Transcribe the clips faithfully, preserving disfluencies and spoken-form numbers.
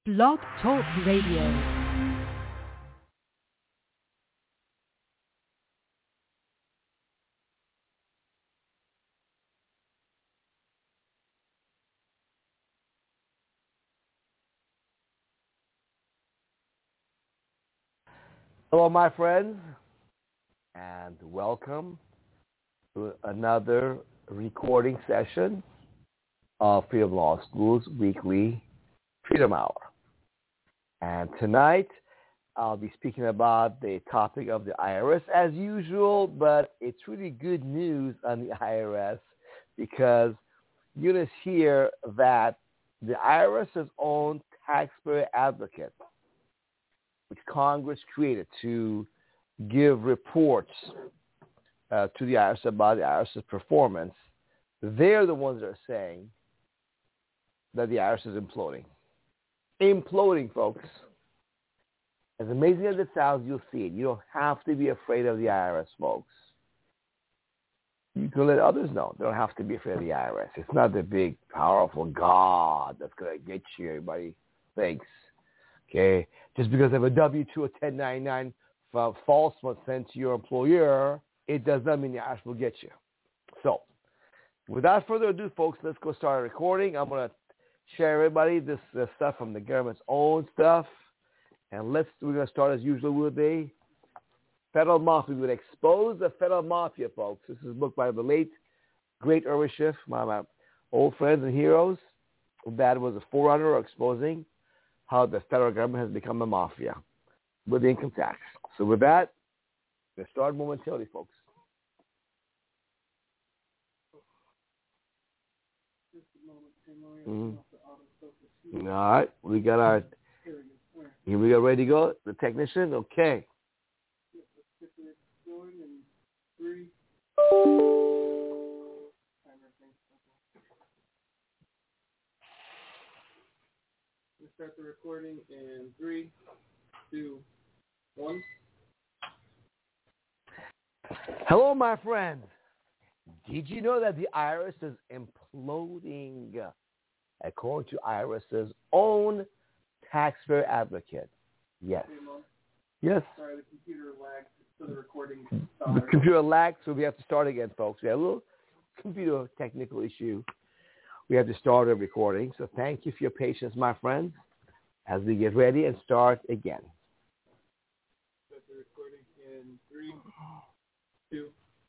Blog Talk Radio. Hello, my friends, and welcome to another recording session of Freedom Law School's weekly Freedom Hour. And tonight, I'll be speaking about the topic of the I R S as usual, but it's really good news on the I R S because you're going to hear that the IRS's own taxpayer advocate, which Congress created to give reports uh, to the I R S about the IRS's performance, they're the ones that are saying that the I R S is imploding. Imploding, folks. As amazing as it sounds, you'll see it. You don't have to be afraid of the I R S, folks. You can let others know. They don't have to be afraid of the I R S. It's not the big, powerful God that's going to get you, everybody thinks. Okay? Just because of a W two or ten ninety-nine uh, false one sent to your employer, it does not mean the I R S will get you. So, without further ado, folks, let's go start a recording. I'm going to share everybody this uh, stuff from the government's own stuff. And let's, we're going to start as usual with the Federal Mafia. We're going to expose the Federal Mafia, folks. This is a book by the late, great Irwin Schiff, my, my old friends and heroes. That was a forerunner of exposing how the federal government has become a mafia with the income tax. So with that, we'll start momentarily, folks. Mm-hmm. All right, we got our, here we go, ready to go? The technician, okay. We'll start the recording in three, two, one. Hello, my friends. Did you know that the I R S is imploding? According to IRS's own taxpayer advocate. Yes. Hey, Mom. Yes. Sorry, the computer lagged, so the recording The started. computer lagged, so we have to start again, folks. We had a little computer technical issue. We have to start a recording. So thank you for your patience, my friends, as we get ready and start again. Start the recording in three, two.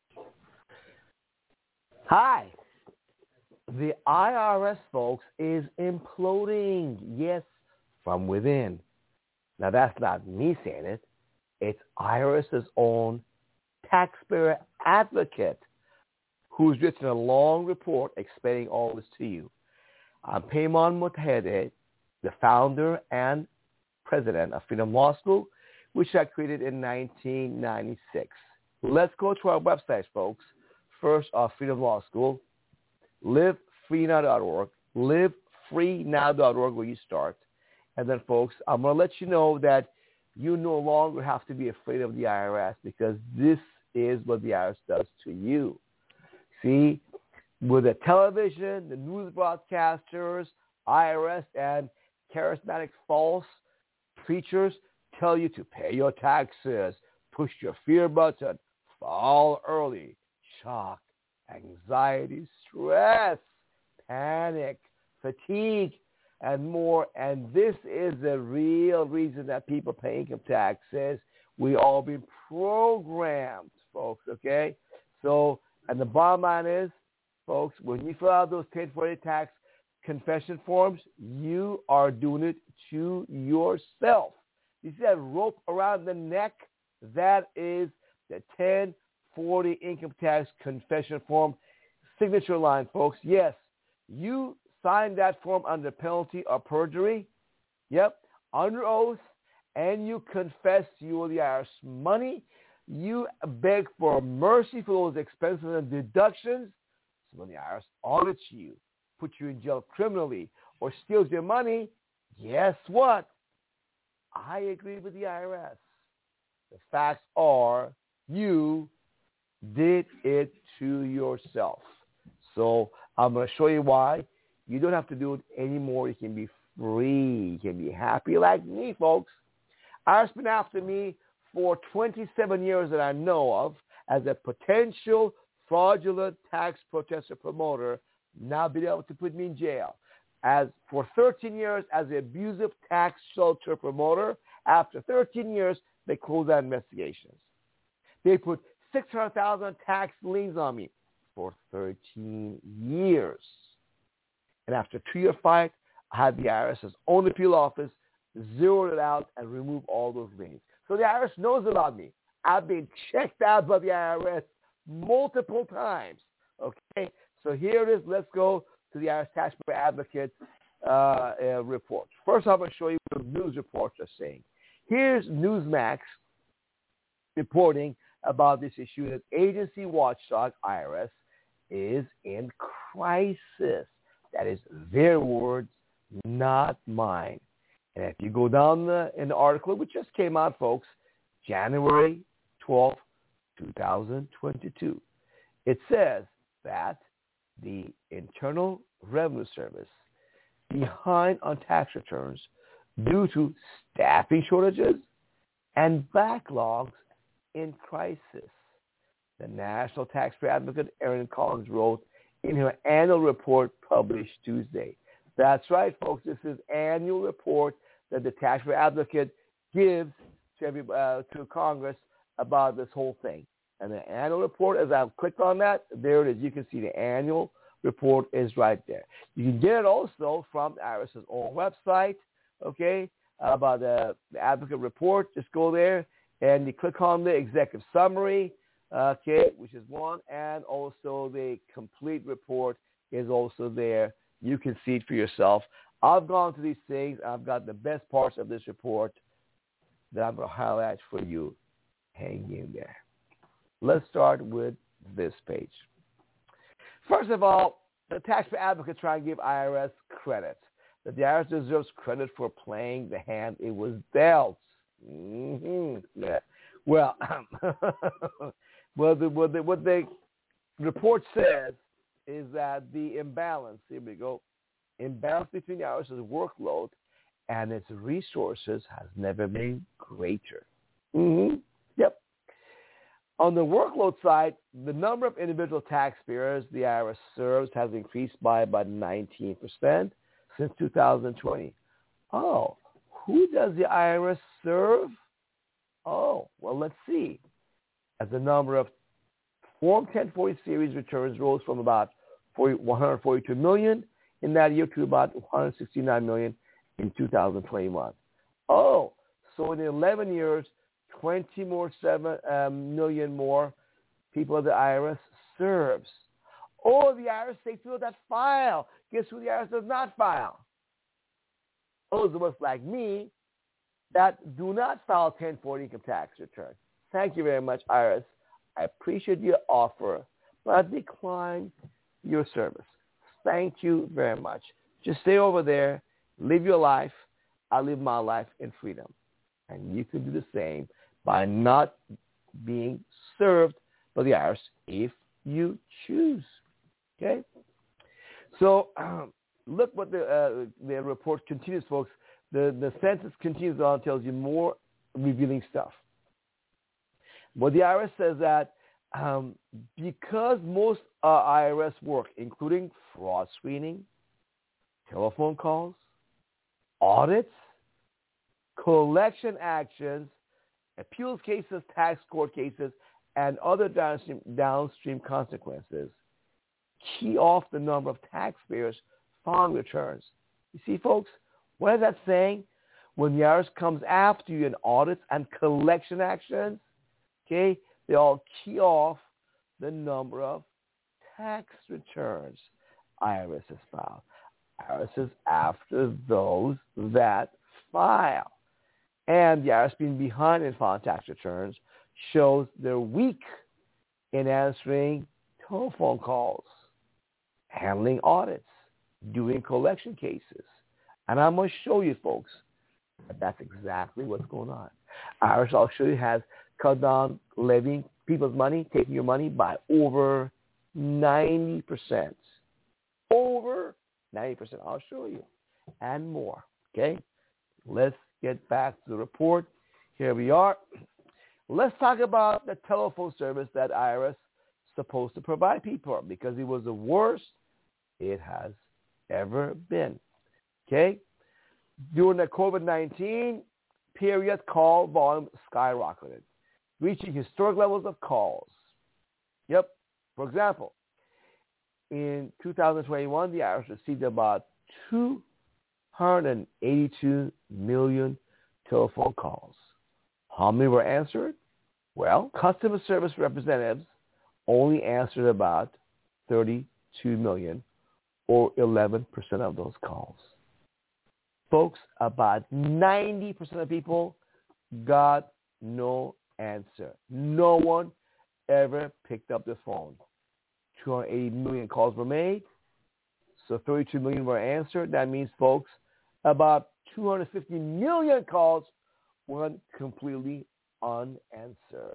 Hi. The I R S, folks, is imploding. Yes, from within. Now, that's not me saying it. It's IRS's own taxpayer advocate who's written a long report explaining all this to you. I'm Payman Motahedeh, the founder and president of Freedom Law School, which I created in nineteen ninety-six. Let's go to our website, folks. First, our Freedom Law School. live free now dot org, live free now dot org where you start. And then, folks, I'm going to let you know that you no longer have to be afraid of the I R S because this is what the I R S does to you. See, with the television, the news broadcasters, I R S, and charismatic false preachers tell you to pay your taxes, push your fear button, fall early, shock, anxiety, stress, panic, fatigue, and more. And this is the real reason that people pay income taxes. We all been programmed, folks, okay? So, and the bottom line is, folks, when you fill out those ten forty tax confession forms, you are doing it to yourself. You see that rope around the neck? That is the ten forty income tax confession form signature line, folks. Yes, you signed that form under penalty of perjury. Yep, under oath, and you confess you owe the I R S money. You beg for mercy for those expenses and deductions. So when the I R S audits you, puts you in jail criminally, or steals your money, guess what? I agree with the I R S. The facts are you did it to yourself. So I'm going to show you why. You don't have to do it anymore. You can be free. You can be happy like me, folks. I R S been after me for twenty-seven years that I know of as a potential fraudulent tax protester promoter, now been able to put me in jail. As for thirteen years as an abusive tax shelter promoter, after thirteen years, they closed out investigations. They put six hundred thousand tax liens on me for thirteen years. And after a two-year fight, I had the I R S's own appeal office zeroed it out and remove all those liens. So the I R S knows about me. I've been checked out by the I R S multiple times. Okay, so here it is. Let's go to the I R S Taxpayer Advocate uh, uh, report. First, I'm going to show you what the news reports are saying. Here's Newsmax reporting about this issue that agency watchdog I R S is in crisis. That is their words, not mine. And if you go down the, in the article, which just came out, folks, January twelfth, twenty twenty-two, it says that the Internal Revenue Service behind on tax returns due to staffing shortages and backlogs in crisis. The National Taxpayer Advocate Erin Collins wrote in her annual report published Tuesday. That's right, folks. This is annual report that the Taxpayer Advocate gives to, every, uh, to Congress about this whole thing. And the annual report, as I click on that, there it is. You can see the annual report is right there. You can get it also from the IRS's own website, okay, about the, the Advocate report. Just go there and you click on the executive summary, okay, which is one, and also the complete report is also there. You can see it for yourself. I've gone through these things. I've got the best parts of this report that I'm going to highlight for you. Hang in there. Let's start with this page. First of all, the Taxpayer Advocate trying to give I R S credit. That the I R S deserves credit for playing the hand it was dealt. Mm-hmm. Yeah. Well, well, the, what, the, what the report says is that the imbalance, here we go, imbalance between the I R S's workload and its resources has never been greater. Mm-hmm. Yep. On the workload side, the number of individual taxpayers the I R S serves has increased by about nineteen percent since two thousand twenty. Oh, who does the I R S serve? Oh, well, let's see. As the number of Form ten forty series returns rose from about one hundred forty-two million in that year to about one hundred sixty-nine million in two thousand twenty-one. Oh, so in eleven years, twenty more seven um, million more people the I R S serves. Oh, the I R S takes people that file. Guess who the I R S does not file? Those of us like me that do not file ten forty income tax return. Thank you very much, I R S. I appreciate your offer, but I decline your service. Thank you very much. Just stay over there, live your life. I live my life in freedom. And you can do the same by not being served by the I R S if you choose. Okay? So um, look what the, uh, the report continues, folks. The, the census continues on and tells you more revealing stuff. Well, the I R S says that um, because most uh, I R S work, including fraud screening, telephone calls, audits, collection actions, appeals cases, tax court cases, and other downstream, downstream consequences, key off the number of taxpayers filing returns. You see, folks, what is that saying? When the I R S comes after you in audits and collection actions, okay, they all key off the number of tax returns I R S has filed. I R S is after those that file. And the I R S being behind in filing tax returns shows they're weak in answering telephone calls, handling audits, doing collection cases. And I'm going to show you, folks, that that's exactly what's going on. I R S, I'll show you, has cut down levying people's money, taking your money by over ninety percent. Over ninety percent. I'll show you. And more. Okay? Let's get back to the report. Here we are. Let's talk about the telephone service that I R S is supposed to provide people, because it was the worst it has ever been. Okay? During the COVID nineteen period, call volume skyrocketed, reaching historic levels of calls. Yep. For example, in two thousand twenty-one, the I R S received about two hundred eighty-two million telephone calls. How many were answered? Well, customer service representatives only answered about thirty-two million, or eleven percent of those calls. Folks, about ninety percent of people got no answer. No one ever picked up the phone. two hundred eighty million calls were made, so thirty-two million were answered. That means, folks, about two hundred fifty million calls went completely unanswered.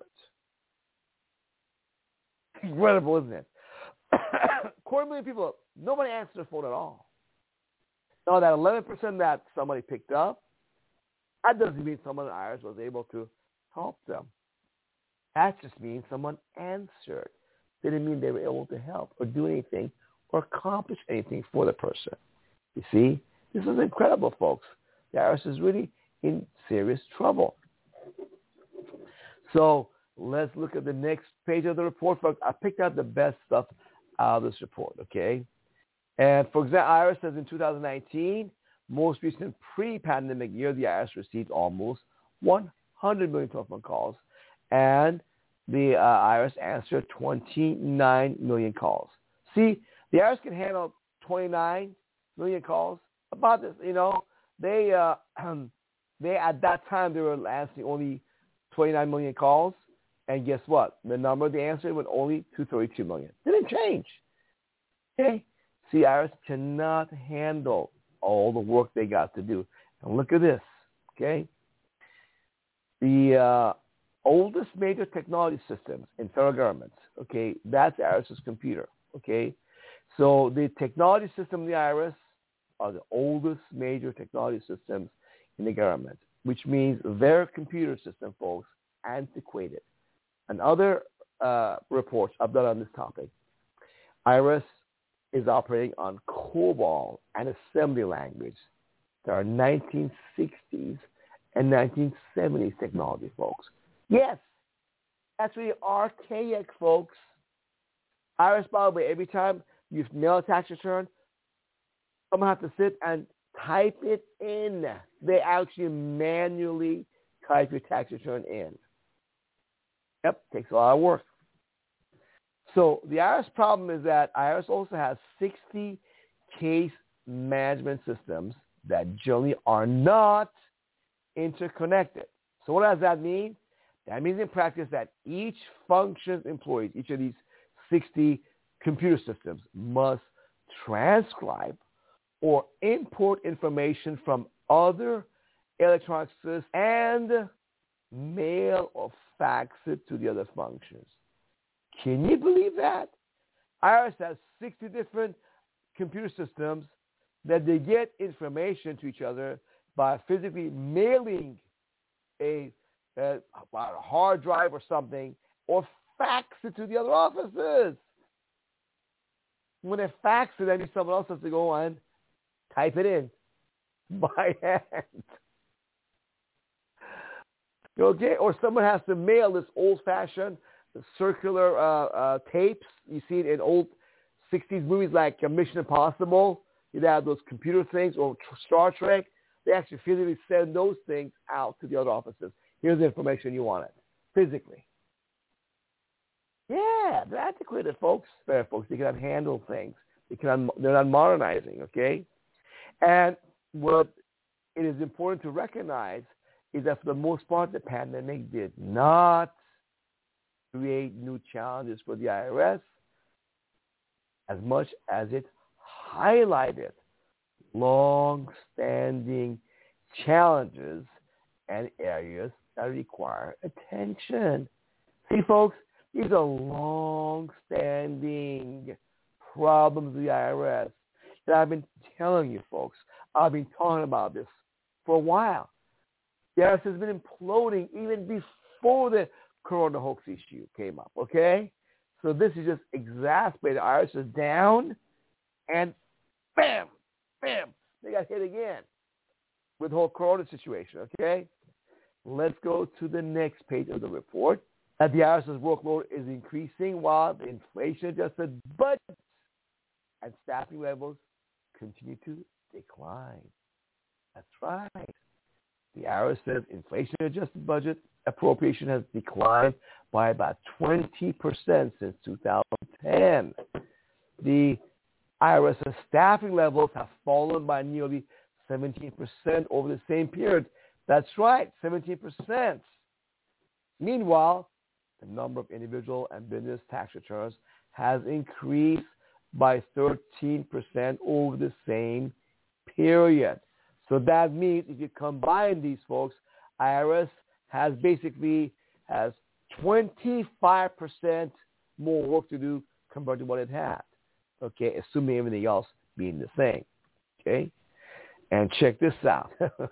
Incredible, isn't it? Quarter million people, nobody answered the phone at all. Now, that eleven percent that somebody picked up, that doesn't mean someone in I R S was able to help them. That just means someone answered. They didn't mean they were able to help or do anything or accomplish anything for the person. You see, this is incredible, folks. The I R S is really in serious trouble. So let's look at the next page of the report, folks. I picked out the best stuff out of this report, okay? And for example, I R S says in two thousand nineteen, most recent pre-pandemic year, the I R S received almost one hundred million telephone calls, and the uh, I R S answered twenty-nine million calls. See, the I R S can handle twenty-nine million calls. About this, you know, they uh, they at that time they were answering only twenty-nine million calls, and guess what? The number they answered was only two hundred thirty-two million. It didn't change. Okay. See, I R S cannot handle all the work they got to do. And look at this, okay? The uh, oldest major technology systems in federal governments, okay, that's IRS's computer, okay? So the technology system of the I R S are the oldest major technology systems in the government, which means their computer system, folks, antiquated. And other uh, reports I've done on this topic, I R S is operating on COBOL and assembly language. There are nineteen sixties and nineteen seventies technology, folks. Yes, that's really archaic, folks. I R S, by the way, every time you mail a tax return, someone has to sit and type it in. They actually manually type your tax return in. Yep, takes a lot of work. So the I R S problem is that I R S also has sixty case management systems that generally are not interconnected. So what does that mean? That means in practice that each function's employees, each of these sixty computer systems, must transcribe or import information from other electronic systems and mail or fax it to the other functions. Can you believe that? I R S has sixty different computer systems that they get information to each other by physically mailing a, a, a hard drive or something, or fax it to the other offices. When they fax it, that means someone else has to go and type it in by hand. Okay? Or someone has to mail this old-fashioned circular uh, uh, tapes. You see it in old sixties movies like uh, Mission Impossible. You'd have those computer things, or Star Trek. They actually physically send those things out to the other offices. Here's the information you wanted, physically. Yeah, they're antiquated, folks. Fair folks, they cannot handle things. They cannot, they're not modernizing, okay? And what it is important to recognize is that for the most part, the pandemic did not create new challenges for the I R S as much as it highlighted long-standing challenges and areas that require attention. See, folks, these are long-standing problems of the I R S that I've been telling you, folks. I've been talking about this for a while. The I R S has been imploding even before the Corona hoax issue came up, okay? So this is just exacerbated. The I R S is down, and bam, bam, they got hit again with the whole Corona situation, okay? Let's go to the next page of the report. That the I R S's workload is increasing while the inflation-adjusted budget and staffing levels continue to decline. That's right. The I R S says inflation-adjusted budget appropriation has declined by about twenty percent since two thousand ten. The I R S's staffing levels have fallen by nearly seventeen percent over the same period. That's right, seventeen percent. Meanwhile, the number of individual and business tax returns has increased by thirteen percent over the same period. So that means if you combine these folks, I R S has basically has twenty-five percent more work to do compared to what it had. Okay, assuming everything else being the same. Okay, and check this out.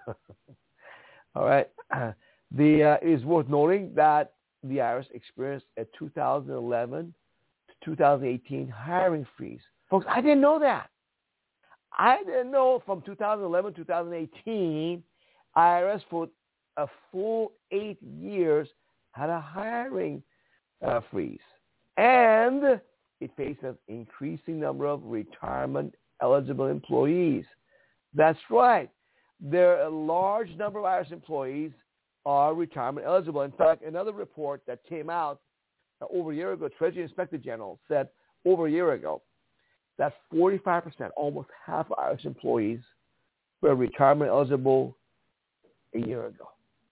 All right, the uh, it is worth noting that the I R S experienced a two thousand eleven to two thousand eighteen hiring freeze. Folks, I didn't know that. I didn't know from two thousand eleven to two thousand eighteen, I R S for a full eight years had a hiring uh, freeze. And it faced an increasing number of retirement-eligible employees. That's right. There are a large number of I R S employees are retirement eligible. In fact, another report that came out uh, over a year ago, Treasury Inspector General said over a year ago that forty-five percent, almost half of I R S employees, were retirement eligible a year ago.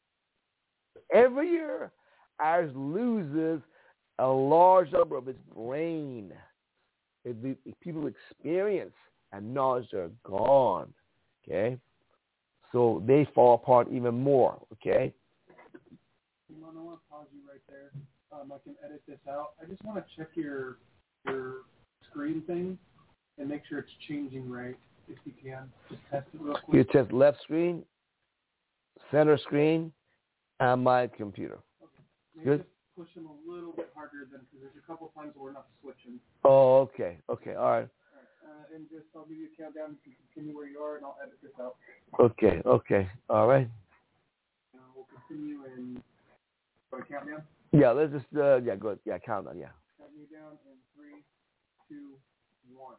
Every year, I R S loses a large number of its brain. If the if people experience and knowledge are gone, okay? So they fall apart even more, okay? I want to pause you right there. Um, I can edit this out. I just want to check your your screen thing and make sure it's changing right, if you can. Just test it real quick. You test left screen, center screen, and my computer. Okay. Maybe Good. Just push them a little bit harder than, because there's a couple times where we're not switching. Oh, okay. Okay, all right. All right. Uh, and just, I'll give you a countdown. You can continue where you are, and I'll edit this out. Okay, okay. All right. Uh, we'll continue in, do I count down? Yeah, let's just, uh, yeah, good. Yeah, count on, yeah. Count me down in three, two, one.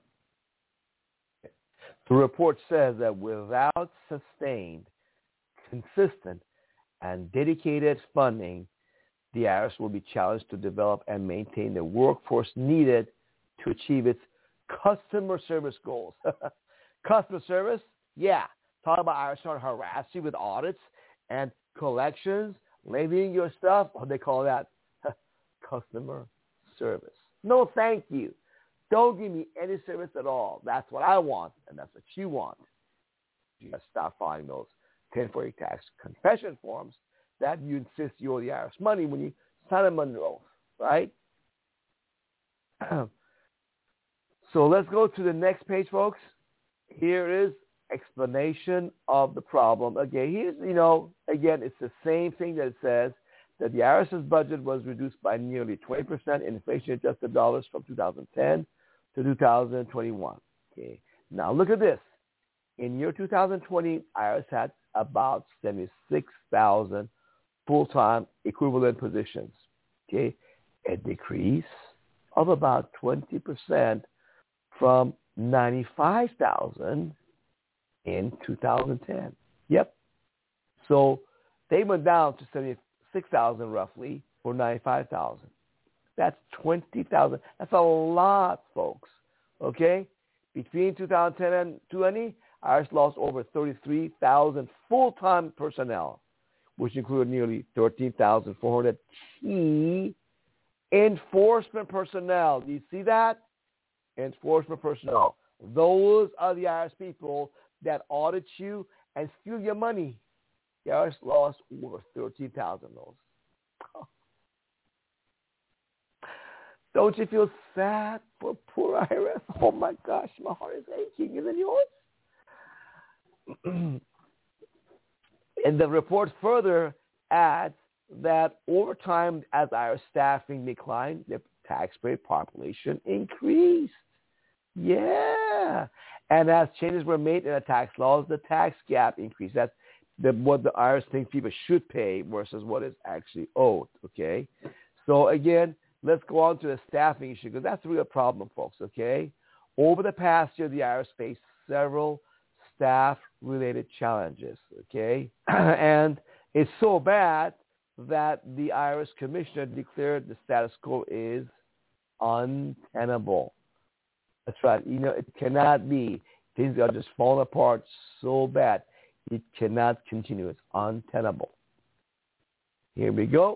The report says that without sustained, consistent, and dedicated funding, the I R S will be challenged to develop and maintain the workforce needed to achieve its customer service goals. Customer service? Yeah. Talk about I R S trying to harass you with audits and collections, levying your stuff. Oh, they call that customer service. No, thank you. Don't give me any service at all. That's what I want, and that's what you want. You got to stop filing those ten forty tax confession forms that you insist you owe the I R S money when you sign them under oath, right? So let's go to the next page, folks. Here is explanation of the problem. Again, here's, you know, again, it's the same thing that it says, that the I R S's budget was reduced by nearly twenty percent in inflation-adjusted dollars from two thousand ten to two thousand twenty-one. Okay. Now look at this. In year two thousand twenty, I R S had about seventy-six thousand full-time equivalent positions. Okay. A decrease of about twenty percent from ninety-five thousand in two thousand ten. Yep. So they went down to seventy-six thousand roughly for ninety-five thousand. That's twenty thousand. That's a lot, folks. Okay? Between two thousand ten and twenty, I R S lost over thirty-three thousand full-time personnel, which included nearly thirteen thousand four hundred key enforcement personnel. Do you see that? Enforcement personnel. Those are the I R S people that audit you and steal your money. The I R S lost over thirteen thousand of those. Don't you feel sad for poor I R S? Oh my gosh, my heart is aching. Isn't yours? And the report further adds that over time, as our staffing declined, the taxpayer population increased. Yeah. And as changes were made in the tax laws, the tax gap increased. That's the, what the I R S thinks people should pay versus what is actually owed, okay? So again, let's go on to the staffing issue because that's a real problem, folks, okay? Over the past year, the I R S faced several staff-related challenges, okay? And it's so bad that the I R S commissioner declared the status quo is untenable. That's right. You know, it cannot be. Things are just falling apart so bad. It cannot continue. It's untenable. Here we go.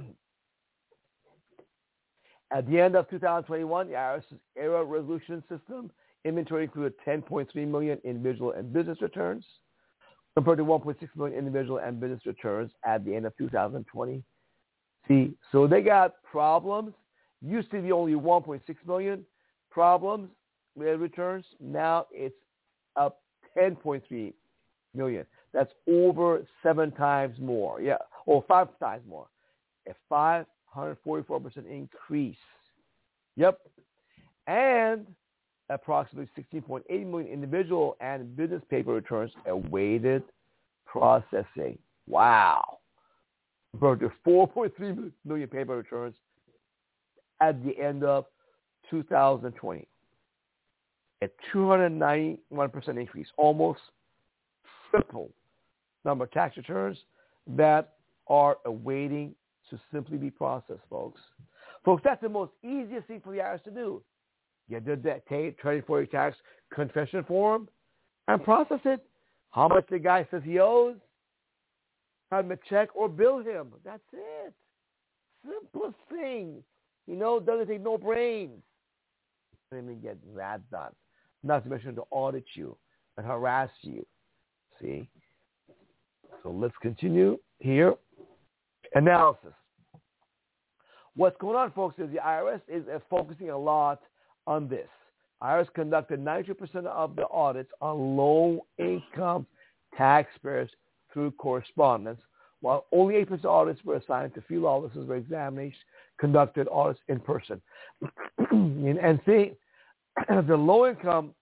At the end of two thousand twenty-one, the I R S's error resolution system inventory included ten point three million individual and business returns, compared to one point six million individual and business returns at the end of two thousand twenty. See, so they got problems. Used to be only one point six million problems with returns. Now it's up ten point three million. That's over seven times more. Yeah, or five times more. A five hundred forty-four percent increase. Yep. And approximately sixteen point eight million individual and business paper returns awaited processing. Wow. Compared to four point three million paper returns at the end of two thousand twenty. A two hundred ninety-one percent increase, almost triple number of tax returns that are awaiting to simply be processed, folks. Folks, that's the most easiest thing for the I R S to do. Get the twenty forty tax confession form and process it. How much the guy says he owes, have him a check or bill him. That's it. Simplest thing. You know, doesn't take no brains. Let me get that done. Not to mention to audit you and harass you. See? So let's continue here. Analysis. What's going on, folks, is the I R S is uh, focusing a lot on this. I R S conducted ninety-two percent of the audits on low-income taxpayers through correspondence, while only eight percent of audits were assigned to field offices where examinations conducted audits in person. and, and see, the low-income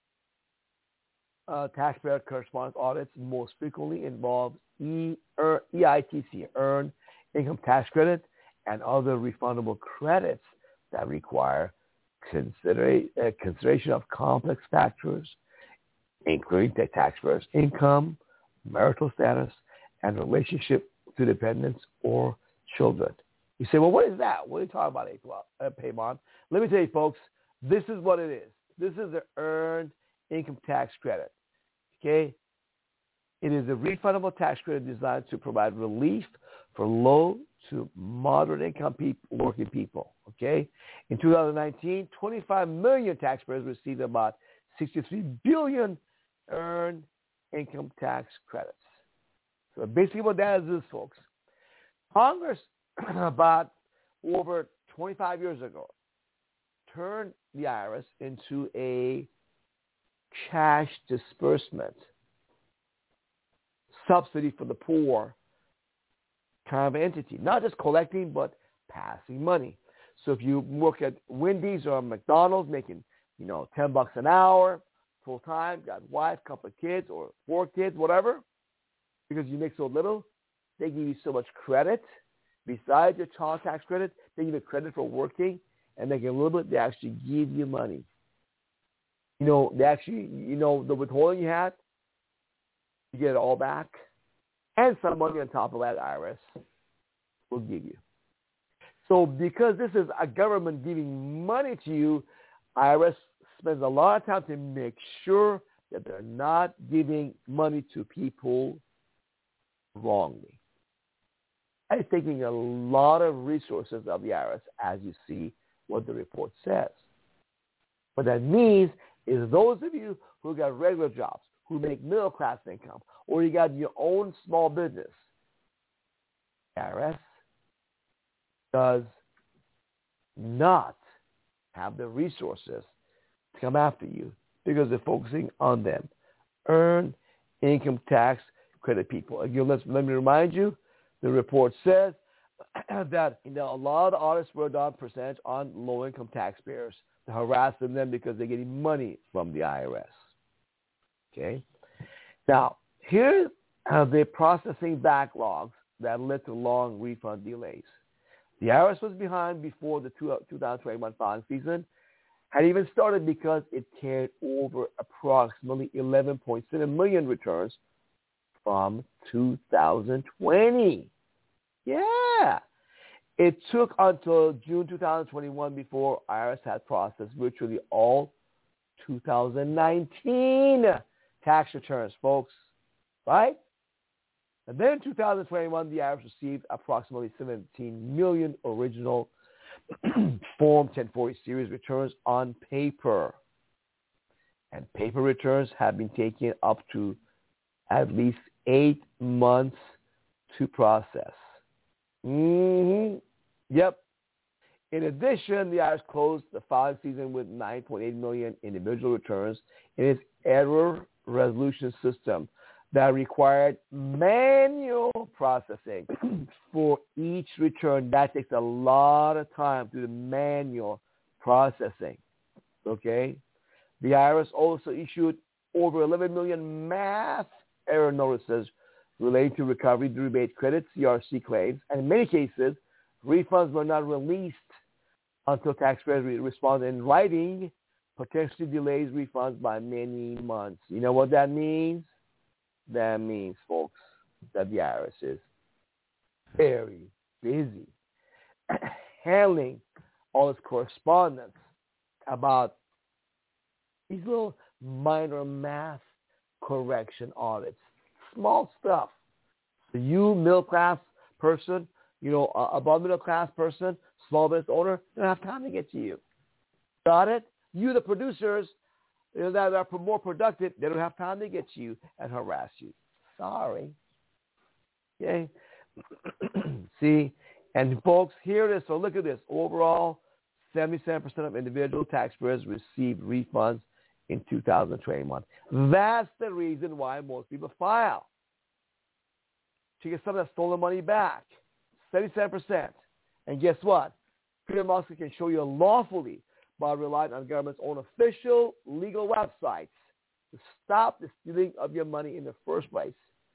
uh, taxpayer correspondence audits most frequently involve E, er, E I T C, Earned Income Tax Credit, and other refundable credits that require considera- uh, consideration of complex factors, including the taxpayer's income, marital status, and relationship to dependents or children. You say, well, what is that? What are you talking about, uh, Paymon? Let me tell you, folks, this is what it is. This is the Earned Income Tax Credit. Okay? It is a refundable tax credit designed to provide relief for low to moderate income people, working people. Okay? In two thousand nineteen, twenty-five million taxpayers received about sixty-three billion earned income tax credits. So basically what that is, is folks, Congress about over twenty-five years ago turned the I R S into a cash disbursement subsidy for the poor kind of entity, not just collecting, but passing money. So if you work at Wendy's or McDonald's making, you know, ten bucks an hour, full time, got a wife, couple of kids, or four kids, whatever, because you make so little, they give you so much credit. Besides your child tax credit, they give you credit for working, and making a little bit, they actually give you money. You know, they actually, you know, the withholding you had, you get it all back. And some money on top of that I R S will give you. So because this is a government giving money to you, I R S spends a lot of time to make sure that they're not giving money to people wrongly. It's taking a lot of resources of the I R S, as you see what the report says. What that means is those of you who got regular jobs, who make middle-class income, or you got your own small business, the I R S does not have the resources to come after you because they're focusing on them. Earned income tax credit people. Again, let's, let me remind you, the report says that you know, a lot of the audits were done percentage on low-income taxpayers to harass them because they're getting money from the I R S. Okay? Now, here's uh, the processing backlogs that led to long refund delays. The I R S was behind before the two thousand twenty-one filing season had even started because it carried over approximately eleven point seven million returns from two thousand twenty. Yeah. It took until June two thousand twenty-one before I R S had processed virtually all two thousand nineteen tax returns, folks. Right? And then in two thousand twenty-one, the I R S received approximately seventeen million original Form ten forty series returns on paper. And paper returns have been taking up to at least eight months to process. Mm-hmm. Yep. In addition, the I R S closed the filing season with nine point eight million individual returns in its error resolution system that required manual processing for each return. That takes a lot of time to do the manual processing. Okay? The I R S also issued over eleven million math error notices relating to recovery rebate credits, C R C claims, and in many cases, refunds were not released until taxpayers responded in writing, potentially delays refunds by many months. You know what that means? That means, folks, that the I R S is very busy handling all this correspondence about these little minor math correction audits. Small stuff. So you, middle class person, you know, uh, above middle class person, small business owner, don't have time to get to you. Got it? You, the producers, you know, that are more productive, they don't have time to get to you and harass you. Sorry. Okay? See? And folks, here it is. So look at this. Overall, seventy-seven percent of individual taxpayers received refunds in two thousand twenty-one. That's the reason why most people file, to get some of that stolen money back. seventy-seven percent. And guess what? Freedom Muscle can show you lawfully by relying on government's own official legal websites to stop the stealing of your money in the first place.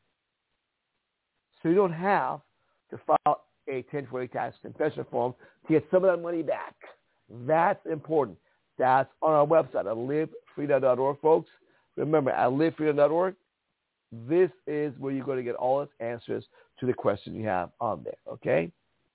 So you don't have to file a ten forty tax confession form to get some of that money back. That's important. That's on our website at live freedom dot org, folks. Remember, at live freedom dot org, this is where you're going to get all its answers to the question you have on there, okay?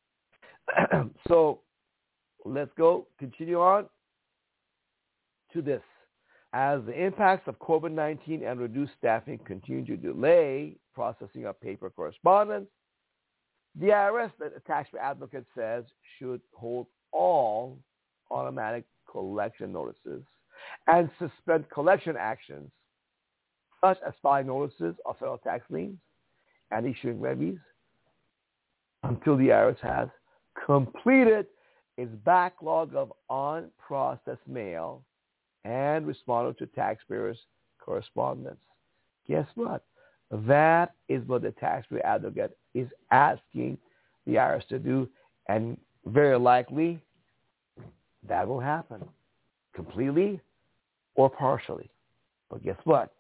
So let's go, continue on to this. As the impacts of COVID nineteen and reduced staffing continue to delay processing of paper correspondence, the I R S, the taxpayer advocate says, should hold all automatic collection notices and suspend collection actions, such as filing notices of federal tax liens and issuing levies, until the I R S has completed its backlog of unprocessed mail and responded to taxpayers' correspondence. Guess what? That is what the taxpayer advocate is asking the I R S to do, and very likely that will happen, completely or partially. But guess what?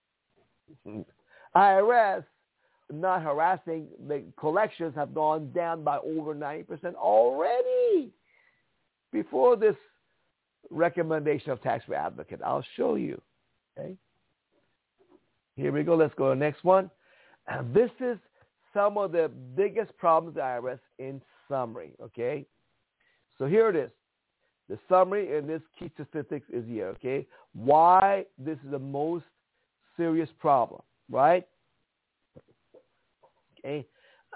I R S, not harassing, the collections have gone down by over ninety percent already before this recommendation of taxpayer advocate. I'll show you. Okay. Here we go. Let's go to the next one. And this is some of the biggest problems of the I R S in summary. Okay. So here it is. The summary in this key statistics is here. Okay. Why this is the most serious problem, right? Okay.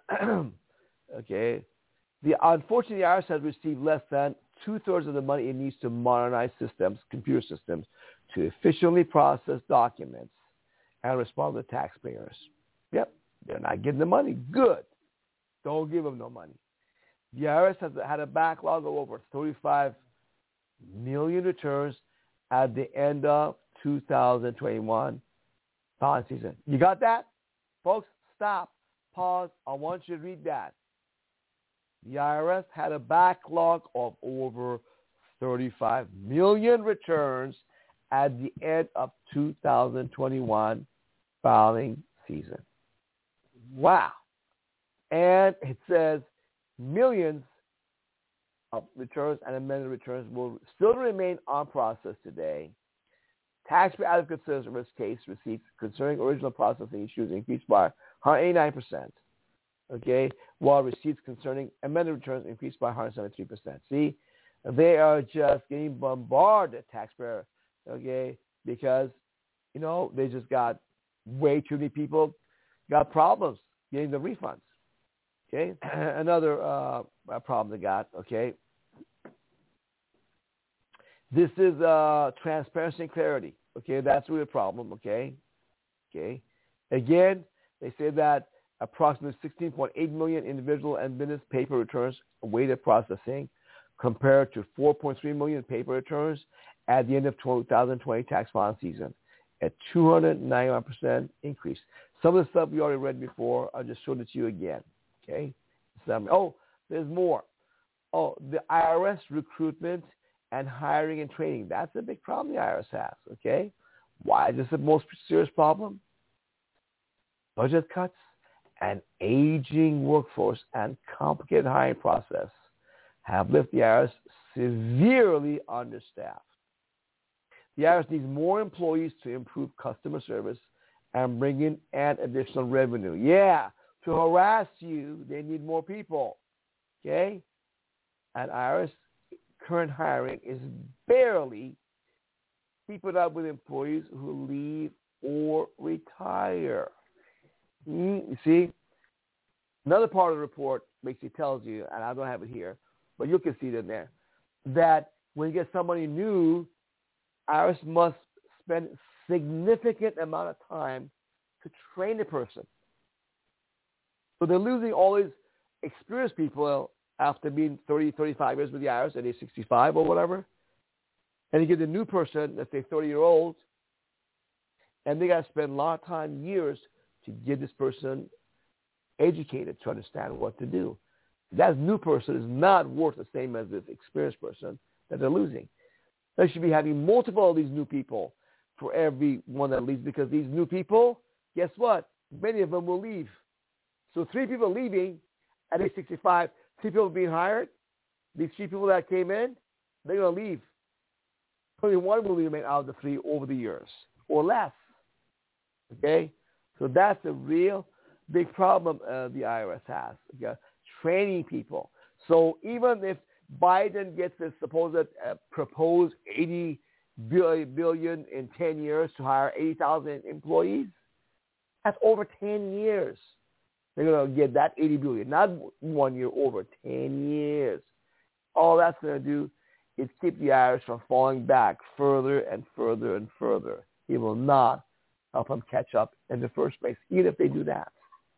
Okay. The unfortunately, the I R S has received less than two-thirds of the money it needs to modernize systems, computer systems, to efficiently process documents and respond to taxpayers. Yep, they're not getting the money. Good. Don't give them no money. The I R S has had a backlog of over thirty-five million returns at the end of two thousand twenty-one filing season. You got that, Folks, stop. Pause. I want you to read that. The I R S had a backlog of over thirty-five million returns at the end of two thousand twenty-one filing season. Wow. And it says millions of returns and amended returns will still remain on process today. Taxpayer Advocate Service case receipts concerning original processing issues increased by one hundred eighty-nine percent. Okay, while receipts concerning amended returns increased by one hundred seventy-three percent. See, they are just getting bombarded, taxpayer, okay, because, you know, they just got way too many people got problems getting the refunds. Okay, another uh, problem they got, okay. This is uh, transparency and clarity. Okay, that's really a problem. Okay, okay. Again, they say that approximately sixteen point eight million individual and business paper returns awaited processing, compared to four point three million paper returns at the end of two thousand twenty tax filing season, a two hundred ninety-one percent increase. Some of the stuff we already read before, I just showed it to you again. Okay. Some, oh, there's more. Oh, the I R S recruitment and hiring and training. That's a big problem the I R S has, okay? Why is this the most serious problem? Budget cuts, an aging workforce, and complicated hiring process have left the I R S severely understaffed. The I R S needs more employees to improve customer service and bring in an additional revenue. Yeah, to harass you, they need more people, okay? And I R S current hiring is barely keeping up with employees who leave or retire. Mm, you see, another part of the report basically tells you, and I don't have it here, but you can see it in there, that when you get somebody new, I R S must spend significant amount of time to train the person. So they're losing all these experienced people after being thirty, thirty-five years with the I R S at age sixty-five or whatever. And you get a new person, let's say thirty-year-old, and they got to spend a lot of time, years, to get this person educated to understand what to do. That new person is not worth the same as this experienced person that they're losing. They should be having multiple of these new people for every one that leaves, because these new people, guess what? Many of them will leave. So three people leaving at age sixty-five, three people being hired. These three people that came in, they're going to leave. Only one will remain out of the three over the years or less. Okay? So that's a real big problem uh, the I R S has. Okay? Training people. So even if Biden gets this supposed uh, proposed eighty billion in ten years to hire eighty thousand employees, that's over ten years. They're going to get that eighty billion, not one year, over ten years. All that's going to do is keep the I R S from falling back further and further and further. It will not help them catch up in the first place, even if they do that.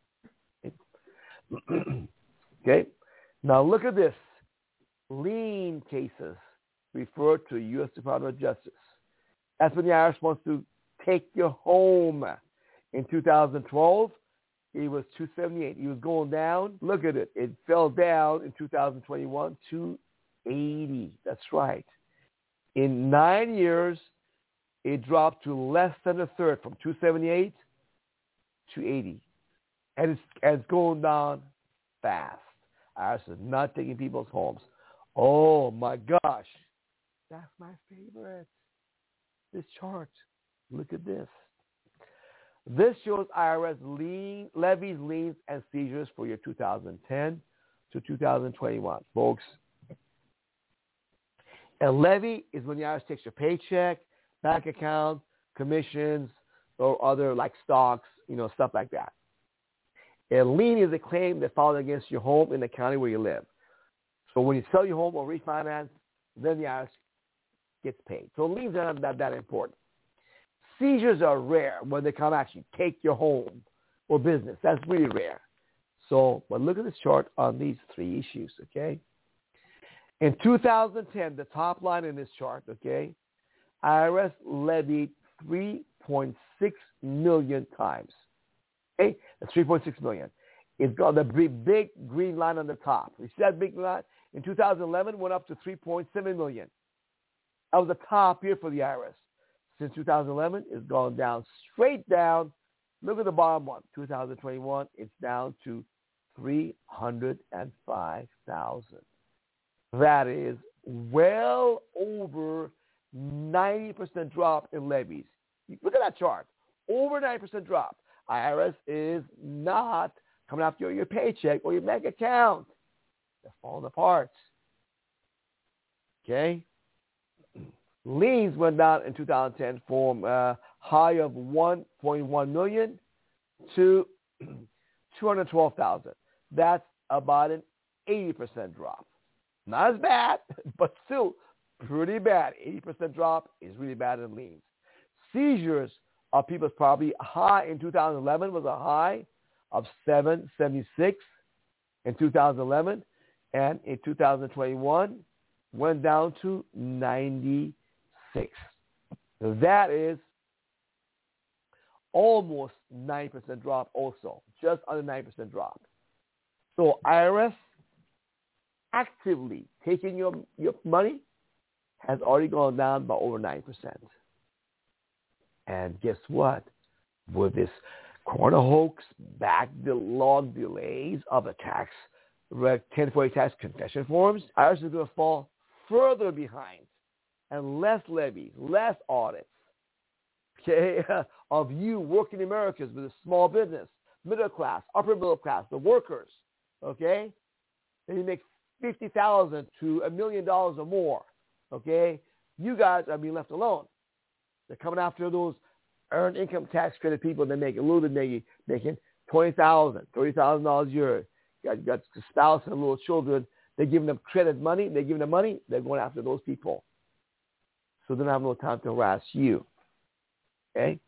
Okay? Now look at this. Lien cases refer to U S Department of Justice. That's when the I R S wants to take your home. In two thousand twelve, it was two seventy-eight. He was going down. Look at it. It fell down in two thousand twenty-one to eighty. That's right. In nine years, it dropped to less than a third, from two seventy-eight to eighty. And it's, and it's going down fast. I R S is not taking people's homes. Oh, my gosh. That's my favorite. This chart. Look at this. This shows I R S lien, levies, liens, and seizures for year two thousand ten to two thousand twenty-one. Folks, a levy is when the I R S takes your paycheck, bank account, commissions, or other like stocks, you know, stuff like that. A lien is a claim that's filed against your home in the county where you live. So when you sell your home or refinance, then the I R S gets paid. So liens are not that, that important. Seizures are rare when they come actually take your home or business. That's really rare. So, but look at this chart on these three issues, okay? In two thousand ten, the top line in this chart, okay, I R S levied three point six million times. Okay, that's three point six million. It's got the big, big green line on the top. You see that big line? In two thousand eleven, went up to three point seven million. That was the top year for the I R S. Since two thousand eleven, it's gone down, straight down. Look at the bottom one. two thousand twenty-one, it's down to three hundred five thousand. That is well over ninety percent drop in levies. Look at that chart. Over ninety percent drop. I R S is not coming after your, your paycheck or your bank account. They're falling apart. Okay? Liens went down in two thousand ten from a high of one point one million to two hundred twelve thousand. That's about an eighty percent drop. Not as bad, but still pretty bad. eighty percent drop is really bad in liens. Seizures of people's property high in two thousand eleven was a high of seven seventy-six in two thousand eleven, and in two thousand twenty-one went down to ninety-six. So that is almost nine percent drop also, just under nine percent drop. So I R S actively taking your, your money has already gone down by over nine percent. And guess what? With this corona hoax, backlog delays of the tax, ten forty tax confession forms, I R S is going to fall further behind, and less levies, less audits, okay, of you working Americans with a small business, middle class, upper middle class, the workers, okay? And you make fifty thousand dollars to a million dollars or more, okay? You guys are being left alone. They're coming after those earned income tax credit people that make a little bit, maybe making twenty thousand dollars, thirty thousand dollars a year. You got, got a spouse and little children. They're giving them credit money. They're giving them money. They're going after those people. So they don't have no time to harass you. Okay?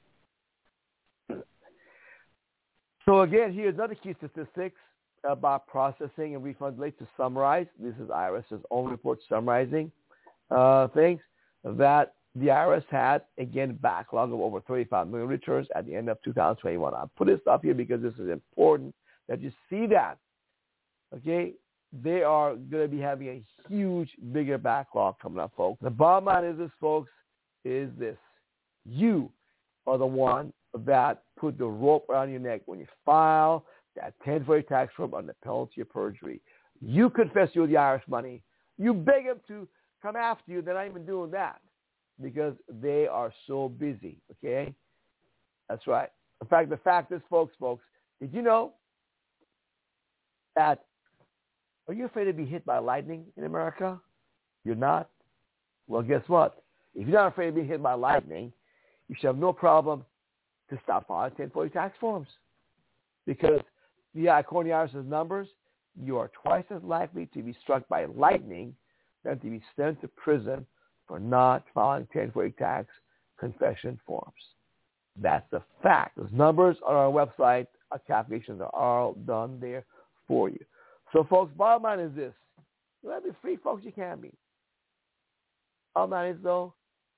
So again, here's another key statistics about processing and refund delays to summarize. This is IRS's own report summarizing uh, things that the I R S had, again, backlog of over thirty-five million returns at the end of two thousand twenty-one. I put this up here because this is important that you see that. Okay? They are going to be having a huge, bigger backlog coming up, folks. The bottom line is this, folks, is this. You are the one that put the rope around your neck when you file that ten forty tax form on the penalty of perjury. You confess you owe the I R S money. You beg them to come after you. They're not even doing that because they are so busy, okay? That's right. In fact, the fact is, folks, folks, did you know that, are you afraid to be hit by lightning in America? You're not? Well, guess what? If you're not afraid of being hit by lightning, you should have no problem to stop filing ten forty tax forms. Because, yeah, according to IRS's numbers, you are twice as likely to be struck by lightning than to be sent to prison for not filing ten forty tax confession forms. That's a fact. Those numbers are on our website. Our calculations are all done there for you. So, folks, bottom line is this. You want to be free, folks, you can be. Bottom line is, though,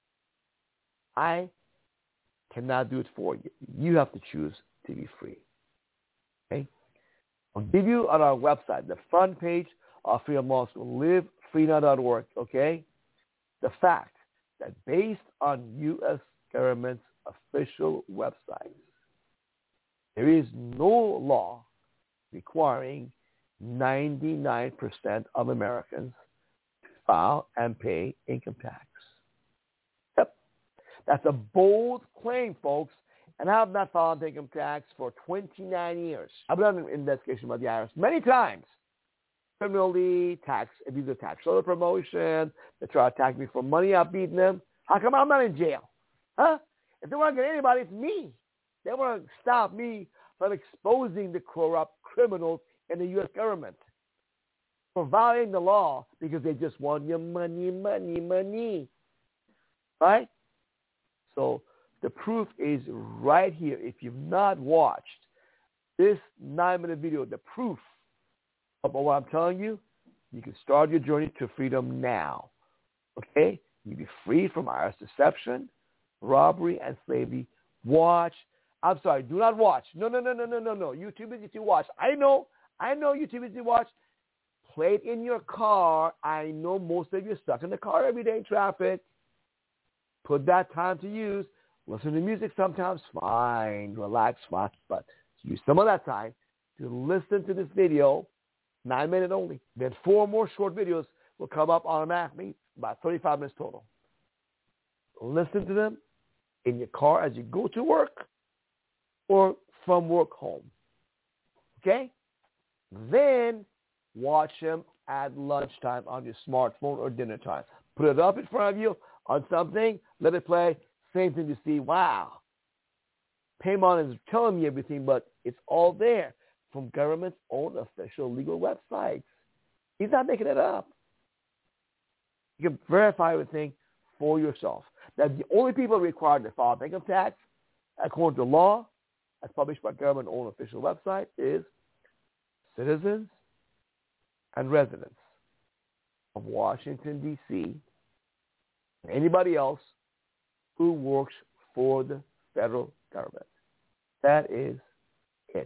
I cannot do it for you. You have to choose to be free. Okay? I'll give you on our website, the front page of Freedom Law School, live free now dot org, okay? The fact that based on U S government's official websites, there is no law requiring ninety-nine percent of Americans to file and pay income tax. Yep. That's a bold claim, folks. And I have not filed income tax for twenty-nine years. I've done an investigation about the I R S many times. Criminally, tax, abuse of tax shelter promotion. They try to attack me for money. I've beaten them. How come I'm not in jail? Huh? If they want to get anybody, it's me. They want to stop me from exposing the corrupt criminals in the U S government for violating the law because they just want your money, money, money. Right? So the proof is right here. If you've not watched this nine-minute video, the proof of what I'm telling you, you can start your journey to freedom now. Okay? You'll be free from I R S deception, robbery, and slavery. Watch I'm sorry, do not watch. No, no, no, no, no, no, no. YouTube is to watch. I know, I know YouTube is to watch. Play it in your car. I know most of you are stuck in the car every day in traffic. Put that time to use. Listen to music sometimes. Fine. Relax. Fine. But use some of that time to listen to this video. Nine minutes only. Then four more short videos will come up automatically. About thirty-five minutes total. Listen to them in your car as you go to work or from work home. Okay? Then watch them at lunchtime on your smartphone or dinner time. Put it up in front of you on something. Let it play. Same thing you see. Wow. Paymon is telling me everything, but it's all there from government's own official legal websites. He's not making it up. You can verify everything for yourself. Now, the only people required to file income tax, according to law, as published by government's own official website, is citizens and residents of Washington, D C, and anybody else who works for the federal government. That is it.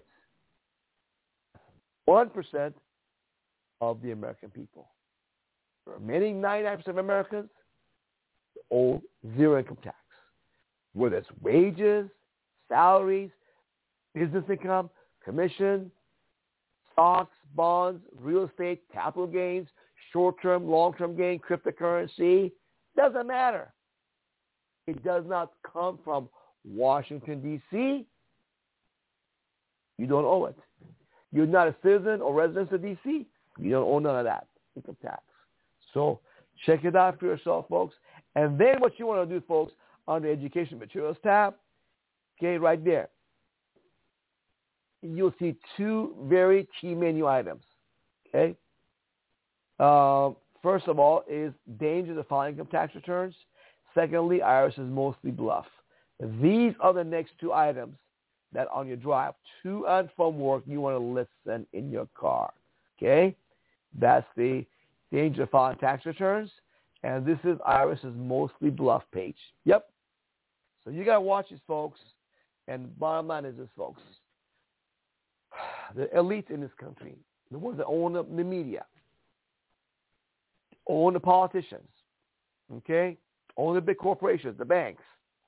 one percent of the American people. The remaining ninety-nine percent of Americans owe zero income tax, whether it's wages, salaries, business income, commission, stocks, bonds, real estate, capital gains, short-term, long-term gain, cryptocurrency. Doesn't matter. It does not come from Washington, D C. You don't owe it. You're not a citizen or resident of D C. You don't owe none of that income tax. So check it out for yourself, folks. And then what you want to do, folks, on the Education Materials tab, okay, right there, you'll see two very key menu items, okay? Uh, first of all is dangers of filing income tax returns. Secondly, I R S is mostly bluff. These are the next two items that on your drive to and from work you want to listen in your car, okay? That's the danger of filing tax returns. And this is Iris's mostly bluff page. Yep. So you got to watch this, folks. And bottom line is this, folks. The elite in this country, the ones that own the, the media, own the politicians, okay, own the big corporations, the banks,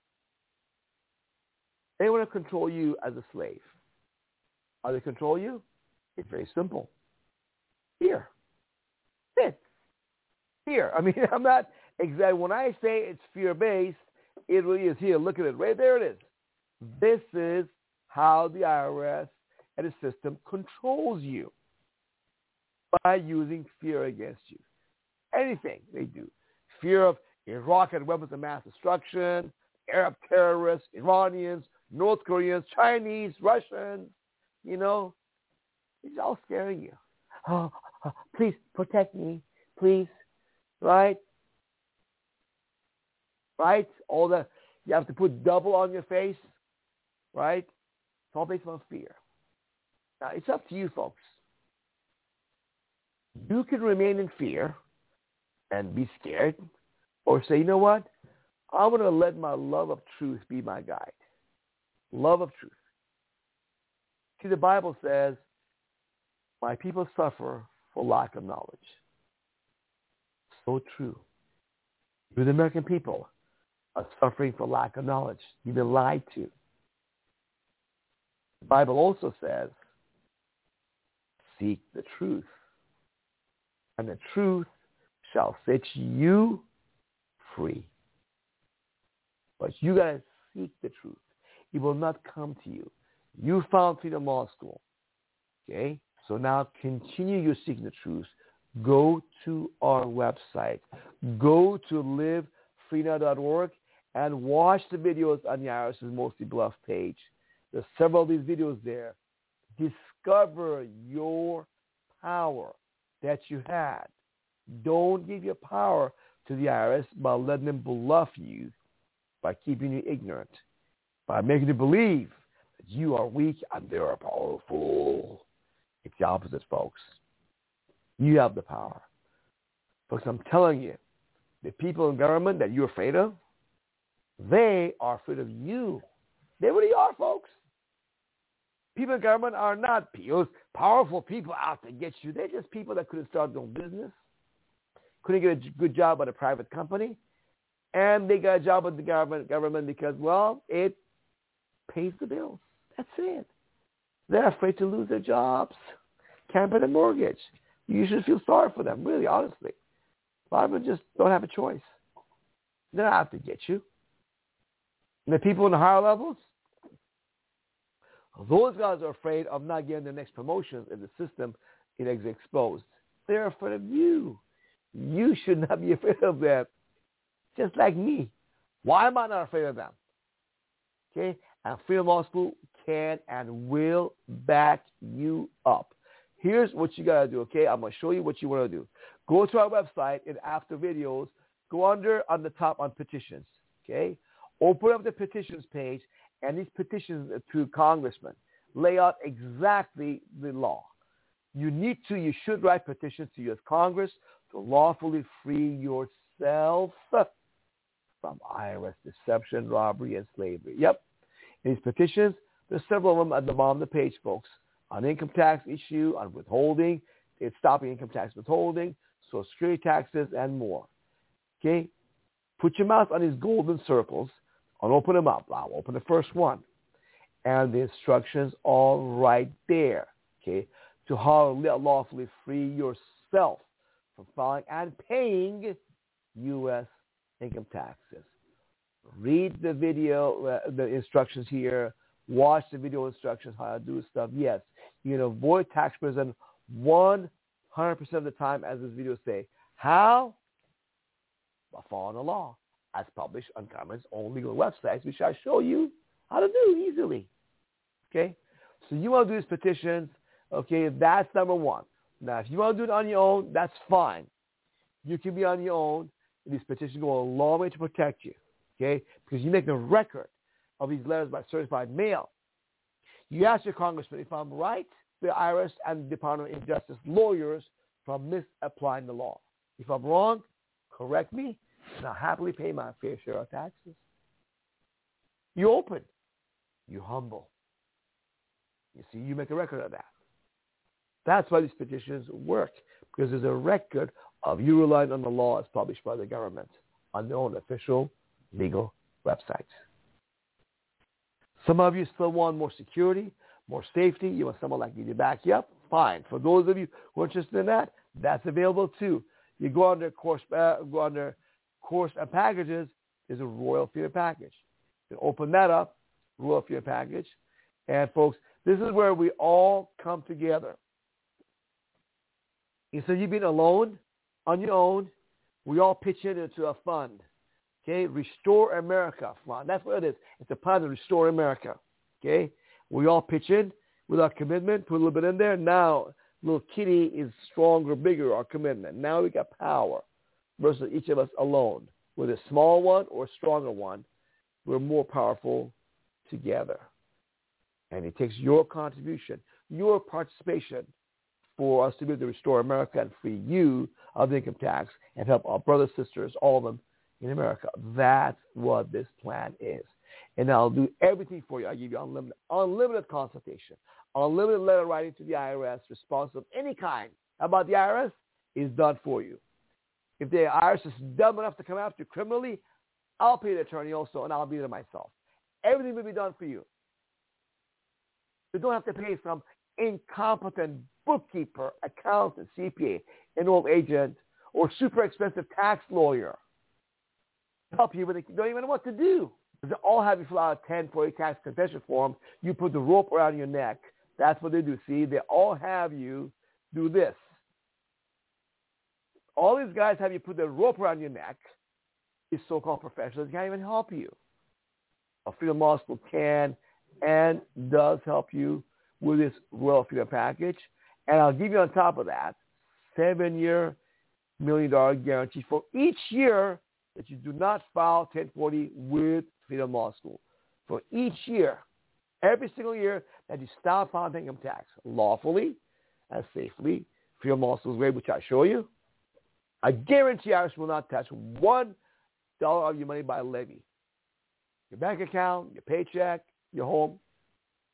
they want to control you as a slave. How do they control you? It's very simple. Fear. That's it. Fear. I mean, I'm not exactly, when I say it's fear-based, it really is here. Look at it. Right there it is. This is how the I R S and the system controls you by using fear against you. Anything they do. Fear of Iraq and weapons of mass destruction, Arab terrorists, Iranians, North Koreans, Chinese, Russians, you know. It's all scaring you. Oh, oh, please protect me, please. Right? Right? All the, you have to put double on your face. Right? It's all based on fear. Now, it's up to you, folks. You can remain in fear and be scared, or say, you know what? I'm going to let my love of truth be my guide. Love of truth. See, the Bible says, my people suffer for lack of knowledge. So true. You, the American people, are suffering for lack of knowledge. You've been lied to. The Bible also says, seek the truth, and the truth shall set you free. But you got to seek the truth. It will not come to you. You found Freedom Law School. Okay? So now continue your seeking the truth. Go to our website. Go to live free now dot org and watch the videos on the Iris's Mostly Bluff page. There's several of these videos there. Discover your power that you had. Don't give your power to the I R S by letting them bluff you, by keeping you ignorant, by making you believe that you are weak and they're powerful. It's the opposite, folks. You have the power. Folks, I'm telling you, the people in government that you're afraid of, they are afraid of you. They really are, folks. People in government are not those powerful people out to get you. They're just people that couldn't start their own business, couldn't get a good job at a private company, and they got a job with the government, government because, well, it pays the bills. That's it. They're afraid to lose their jobs. Can't pay the mortgage. You should feel sorry for them, really, honestly. A lot of them just don't have a choice. They don't have to get you. And the people in the higher levels, those guys are afraid of not getting the next promotions if the system is exposed. They're afraid of you. You should not be afraid of them. Just like me. Why am I not afraid of them? Okay? And Freedom Law School can and will back you up. Here's what you got to do, okay? I'm going to show you what you want to do. Go to our website and after videos, go under on the top on petitions, okay? Open up the petitions page, and these petitions to congressmen lay out exactly the law. You need to, you should write petitions to U S Congress to lawfully free yourself from I R S deception, robbery, and slavery. Yep. In these petitions, there's several of them at the bottom of the page, folks. On income tax issue, on withholding, it's stopping income tax withholding, Social Security taxes, and more. Okay? Put your mouse on these golden circles and open them up. I'll open the first one. And the instructions are right there. Okay? To how to lawfully free yourself from filing and paying U S income taxes. Read the video, uh, the instructions here. Watch the video instructions, how to do stuff. Yes, you can avoid tax prison one hundred percent of the time, as this video say. How? By following the law, as published on government's own legal websites, which I show you how to do easily. Okay? So you want to do these petitions, okay, that's number one. Now, if you want to do it on your own, that's fine. You can be on your own. These petitions go a long way to protect you, okay? Because you make a record of these letters by certified mail. You ask your congressman if I'm right, the I R S and the Department of Justice lawyers from misapplying the law. If I'm wrong, correct me, and I'll happily pay my fair share of taxes. You open. You humble. You see, you make a record of that. That's why these petitions work, because there's a record of you relying on the law as published by the government on their own official legal websites. Some of you still want more security, more safety. You want someone like me to back you up. Fine. For those of you who are interested in that, that's available too. You go under course, uh, go under course and packages. There's a Royal Freedom Package. You open that up, Royal Freedom Package, and folks, this is where we all come together. Instead of you being alone, on your own, we all pitch in into a fund. Okay, Restore America Fund. That's what it is. It's a plan to restore America. Okay, we all pitch in with our commitment, put a little bit in there. Now, little kitty is stronger, bigger, our commitment. Now we got power versus each of us alone. With a small one or a stronger one, we're more powerful together. And it takes your contribution, your participation for us to be able to restore America and free you of income tax and help our brothers, sisters, all of them in America. That's what this plan is. And I'll do everything for you. I'll give you unlimited, unlimited consultation, unlimited letter writing to the I R S, response of any kind about the I R S is done for you. If the I R S is dumb enough to come after you criminally, I'll pay the attorney also, and I'll be there myself. Everything will be done for you. You don't have to pay some incompetent bookkeeper, accountant, C P A, enrolled agent, or super expensive tax lawyer help you, but they don't even know what to do. They all have you fill out a ten forty tax confession form. You put the rope around your neck. That's what they do. See, they all have you do this. All these guys have you put the rope around your neck. These so-called professionals can't even help you. A Freedom Law School can and does help you with this Royal Freedom Package. And I'll give you on top of that, seven-year million dollar guarantee for each year that you do not file ten forty with Freedom Law School. For each year, every single year that you stop filing income tax lawfully and safely, Freedom Law School's way, which I show you, I guarantee I R S will not touch one dollar of your money by levy. Your bank account, your paycheck, your home,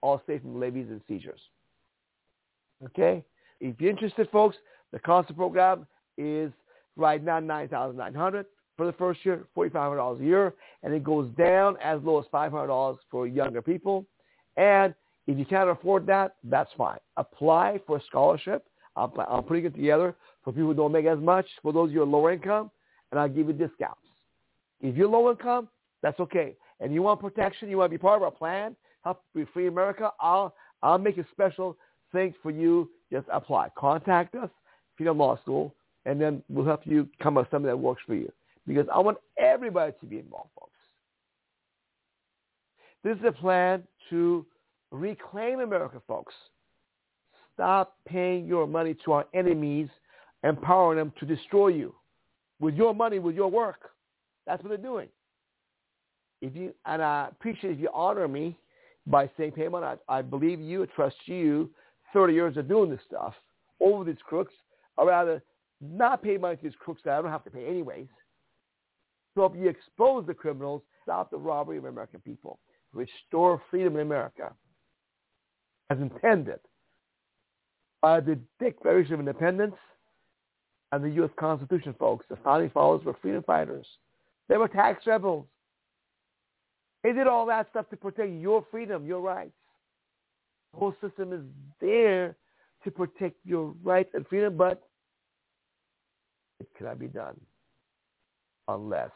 all safe from levies and seizures. Okay? If you're interested, folks, the concert program is right now nine thousand nine hundred dollars for the first year, four thousand five hundred dollars a year, and it goes down as low as five hundred dollars for younger people. And if you can't afford that, that's fine. Apply for a scholarship. I'm, I'm putting it together for people who don't make as much, for those of you who are lower income, and I'll give you discounts. If you're low income, that's okay. And you want protection, you want to be part of our plan, help be Free America, I'll I'll make a special thing for you. Just apply. Contact us, Freedom Law School, and then we'll help you come up with something that works for you. Because I want everybody to be involved, folks. This is a plan to reclaim America, folks. Stop paying your money to our enemies, empowering them to destroy you with your money, with your work. That's what they're doing. If you and I appreciate if you honor me by saying, Payman, I, I believe you, I trust you, thirty years of doing this stuff over these crooks. I'd rather not pay money to these crooks that I don't have to pay anyways. So if you expose the criminals, stop the robbery of American people, restore freedom in America as intended by the Declaration of Independence and the U S Constitution, folks. The founding fathers were freedom fighters. They were tax rebels. They did all that stuff to protect your freedom, your rights. The whole system is there to protect your rights and freedom, but it cannot be done unless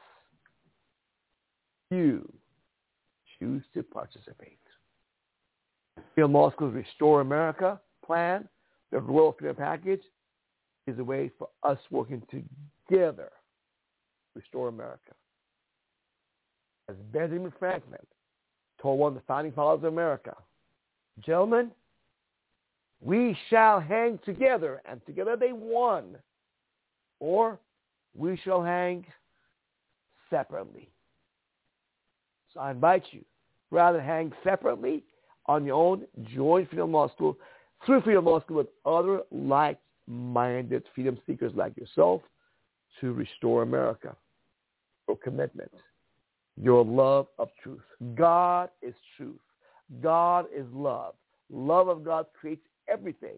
you choose to participate. Freedom Law School's Restore America plan, the Royal Freedom Package, is a way for us working together to restore America. As Benjamin Franklin told one of the founding fathers of America, gentlemen, we shall hang together, and together they won, or we shall hang separately. So I invite you, rather hang separately on your own, join Freedom Law School, through Freedom Law School with other like-minded freedom seekers like yourself to restore America. Your commitment, your love of truth. God is truth. God is love. Love of God creates everything.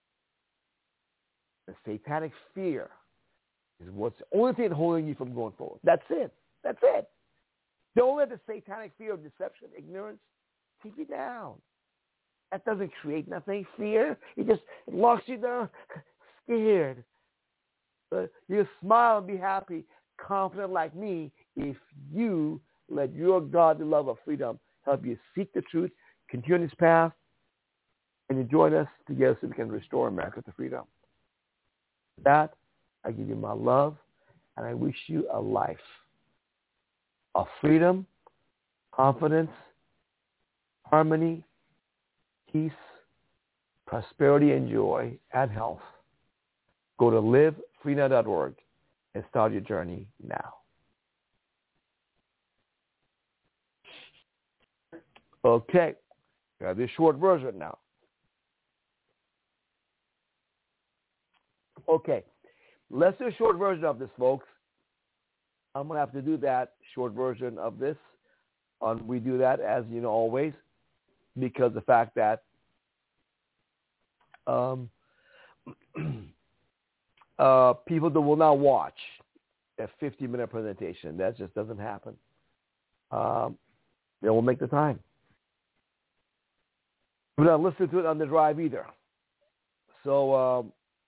The satanic fear is what's the only thing holding you from going forward. That's it. That's it. Don't let the satanic fear of deception, ignorance, keep you down. That doesn't create nothing. Fear, it just it locks you down, scared. But you smile and be happy, confident like me, if you let your godly love of freedom help you seek the truth, continue on this path, and you join us together so we can restore America to freedom. With that, I give you my love, and I wish you a life of freedom, confidence, harmony, peace, prosperity, and joy, and health. Go to live freedom dot org and start your journey now. Okay, got this short version now. Okay, let's do a short version of this, folks. I'm going to have to do that short version of this. Um, we do that, as you know, always, because of the fact that um, uh, people that will not watch a fifty-minute presentation, that just doesn't happen. Um, they won't make the time. We're not listening to it on the drive either. So um,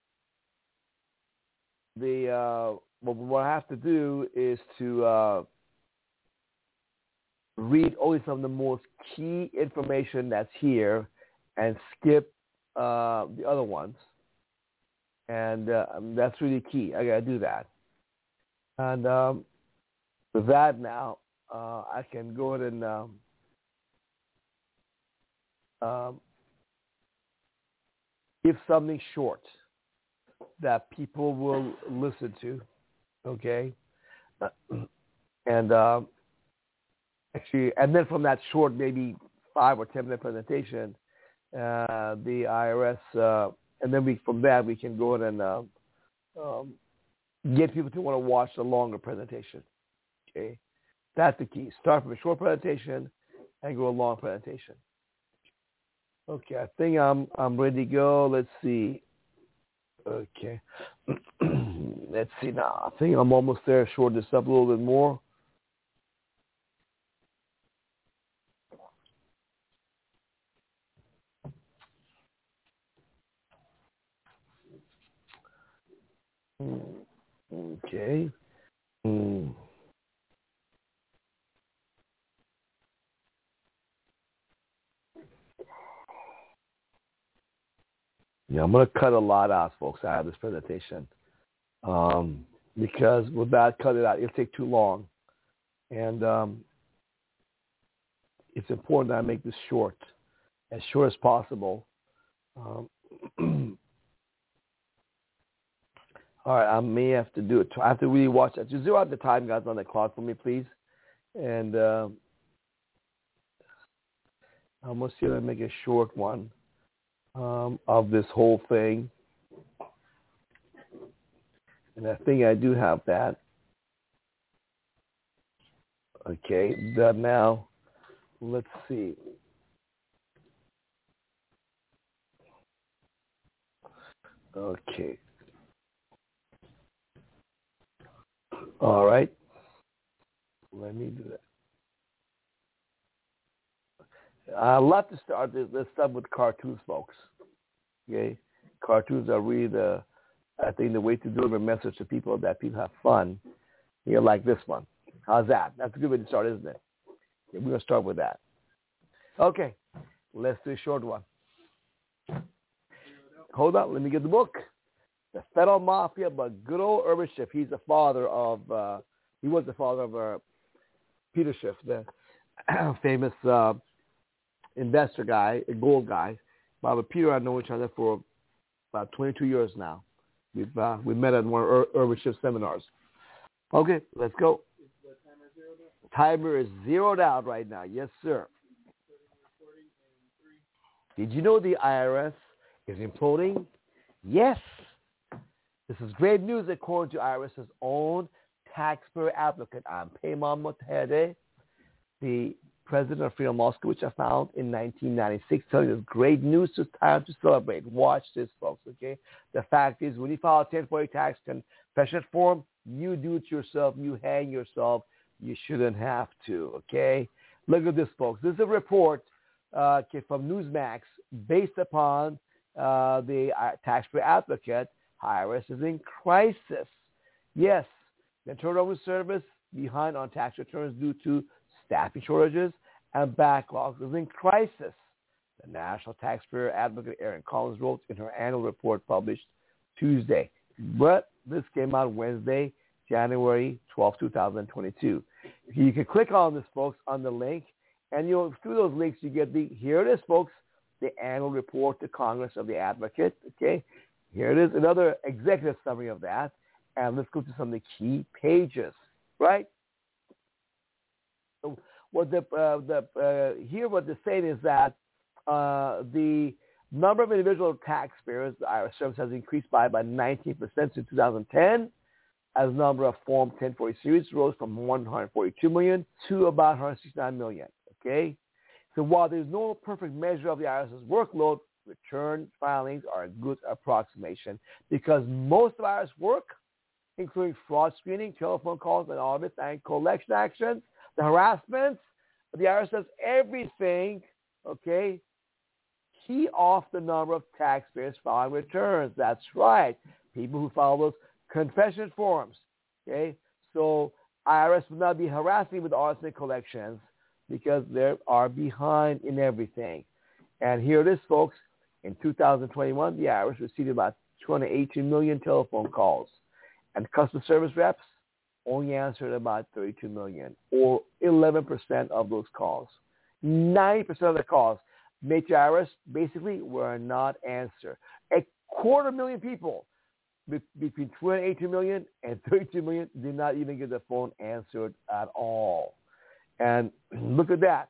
the uh, what, what I have to do is to uh, read only some of the most key information that's here and skip uh, the other ones. And uh, that's really key. I got to do that. And um, with that now, uh, I can go ahead and um, um, give something short that people will listen to, okay? And um, actually, and then from that short, maybe five or ten minute presentation, uh, the I R S, uh, and then we from that we can go ahead and uh, um, get people to want to watch the longer presentation. Okay, that's the key. Start from a short presentation and go a long presentation. Okay, I think I'm I'm ready to go. Let's see. Okay. Let's see now. I think I'm almost there. Short this up a little bit more. Okay. Hmm. Yeah, I'm going to cut a lot out, folks, out of this presentation. Um, because without cutting it out, it'll take too long. And um, it's important that I make this short, as short as possible. Um, all right, I may have to do it. I have to really watch that. Just zero out the time, guys, on the clock for me, please. And uh, I'm going to see if I make a short one um, of this whole thing. And I think I do have that. Okay, that now. Let's see. Okay. All right. Let me do that. I'd love to start this. Let's start with cartoons, folks. Okay? Cartoons are really the, I think, the way to deliver a message to people that people have fun. You know, like this one. How's that? That's a good way to start, isn't it? Okay, we're going to start with that. Okay. Let's do a short one. Hold on. Let me get the book. The Federal Mafia, but good old Irvin Schiff. He's the father of, uh, he was the father of uh, Peter Schiff, the famous uh, investor guy, a gold guy. Bob and Peter, I know each other for about twenty-two years now. We've uh, we met at one of Ir- Irvin Schiff seminars. Okay, let's go. Is the timer zeroed out? Timer is zeroed out right now. Yes, sir. Did you know the I R S is imploding? Yes. This is great news according to IRS's own taxpayer applicant. I'm Payman Motahede, the president of Freedom Moscow, which I found in nineteen ninety-six, telling us great news. It's time to celebrate. Watch this, folks, okay? The fact is, when you file a ten forty tax confession form, you do it yourself. You hang yourself. You shouldn't have to, okay? Look at this, folks. This is a report uh, from Newsmax based upon uh, the uh, taxpayer applicant. I R S is in crisis. Yes, the Internal Revenue Service behind on tax returns due to staffing shortages and backlogs is in crisis. The National Taxpayer Advocate Erin Collins wrote in her annual report published Tuesday. But this came out Wednesday, January twelfth, twenty twenty-two. You can click on this, folks, on the link, and you'll through those links you get the, here it is, folks, the annual report to Congress of the Advocate, okay? Here it is, another executive summary of that. And let's go to some of the key pages, right? So what the, uh, the uh, here what they're saying is that uh, the number of individual taxpayers, the I R S service has increased by about nineteen percent since two thousand ten, as the number of Form ten forty series rose from one hundred forty-two million to about one hundred sixty-nine million, okay? So while there's no perfect measure of the I R S's workload, return filings are a good approximation because most of I R S work, including fraud screening, telephone calls, and audits, and collection actions, the harassments, the I R S does everything, okay, key off the number of taxpayers filing returns. That's right. People who file those confession forms, okay? So I R S will not be harassing with audits and collections because they are behind in everything. And here it is, folks. In two thousand twenty-one, the I R S received about two hundred eighteen million telephone calls. And customer service reps only answered about thirty-two million, or eleven percent of those calls. ninety percent of the calls made to I R S basically were not answered. A quarter million people between two hundred eighteen million and thirty-two million did not even get the phone answered at all. And look at that.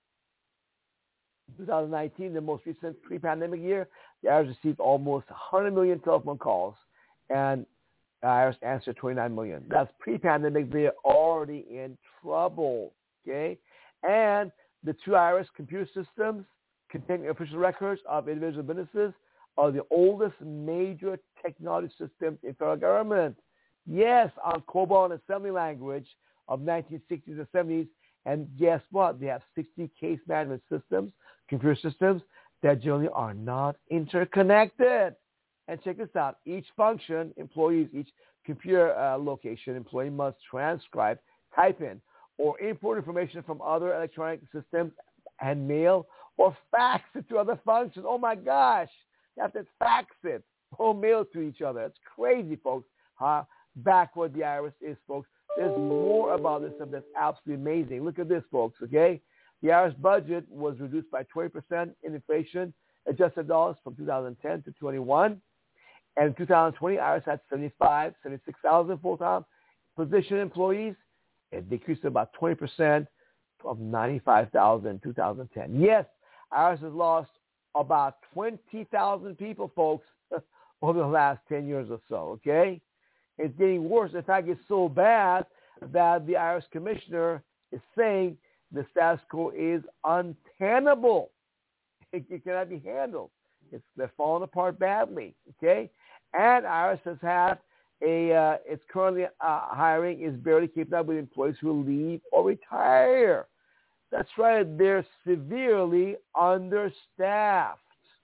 twenty nineteen, the most recent pre-pandemic year, the I R S received almost one hundred million telephone calls, and the I R S answered twenty-nine million. That's pre-pandemic. They're already in trouble, okay? And the two I R S computer systems containing official records of individual businesses are the oldest major technology systems in federal government. Yes, on COBOL and assembly language of nineteen sixties and seventies. And guess what? They have sixty case management systems, computer systems that generally are not interconnected. And check this out. Each function, employees, each computer uh, location, employee must transcribe, type in, or import information from other electronic systems and mail or fax it to other functions. Oh, my gosh. You have to fax it or mail it to each other. It's crazy, folks, how backward the I R S is, folks. There's more about this stuff that's absolutely amazing. Look at this, folks, okay? The I R S budget was reduced by twenty percent in inflation adjusted dollars from two thousand ten to twenty-one. And in two thousand twenty, I R S had seventy-five, seventy-six thousand full-time position employees. It decreased about twenty percent from ninety-five thousand in two thousand ten. Yes, I R S has lost about twenty thousand people, folks, over the last ten years or so, okay? It's getting worse. In fact, it's so bad that the I R S commissioner is saying the status quo is untenable. It, it cannot be handled. It's, they're falling apart badly, okay? And I R S has had a, uh, it's currently uh, hiring is barely keeping up with employees who leave or retire. That's right. They're severely understaffed.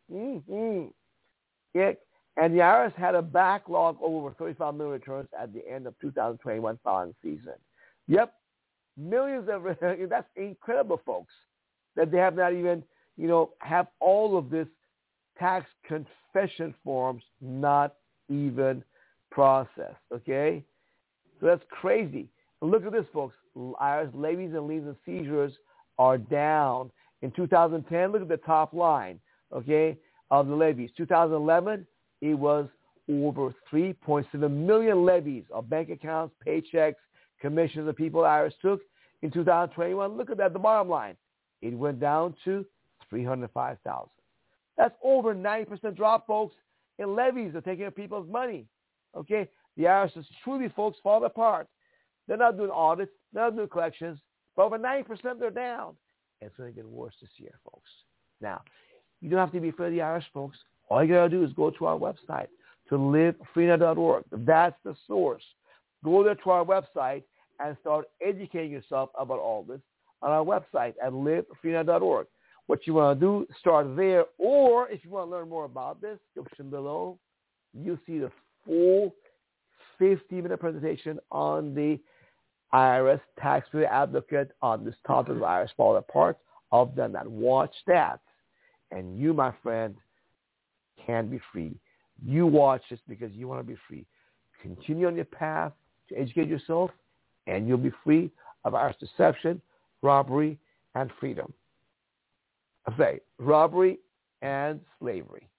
Mm-hmm. Yeah. And the I R S had a backlog of over thirty-five million returns at the end of two thousand twenty-one filing season. Yep. Millions of, that's incredible, folks, that they have not even, you know, have all of this tax confession forms not even processed, okay? So that's crazy. And look at this, folks. I R S levies and liens and seizures are down. In two thousand ten, look at the top line, okay, of the levies. two thousand eleven, it was over three point seven million levies of bank accounts, paychecks, commissions that people I R S took. In two thousand twenty-one, look at that, the bottom line. It went down to three hundred five thousand. That's over ninety percent drop, folks, in levies are taking people's money. Okay? The I R S is truly, folks, falling apart. They're not doing audits. They're not doing collections. But over ninety percent, they're down. And it's going to get worse this year, folks. Now, you don't have to be afraid of the I R S, folks. All you got to do is go to our website, to live freenet dot org. That's the source. Go there to our website and start educating yourself about all this on our website at live freenet dot org. What you want to do, start there. Or if you want to learn more about this, description below, you'll see the full fifty-minute presentation on the I R S taxpayer advocate on this topic of I R S falling apart. I've done that. Watch that. And you, my friend, can be free. You watch this because you want to be free. Continue on your path to educate yourself, and you'll be free of I R S deception, robbery, and freedom. I say robbery and slavery.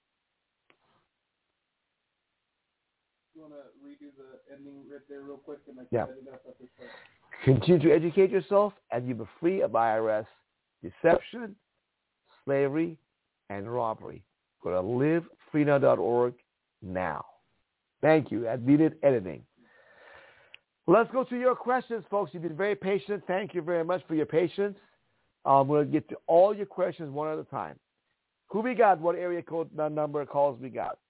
You want to redo the ending right there real quick? And I can Yeah. edit up at this point. Continue to educate yourself, and you'll be free of I R S deception, slavery, and robbery. Go to live freenet dot org now. Thank you. At Needed Editing. Let's go to your questions, folks. You've been very patient. Thank you very much for your patience. Um, we'll get to all your questions one at a time. Who we got? What area code number calls we got?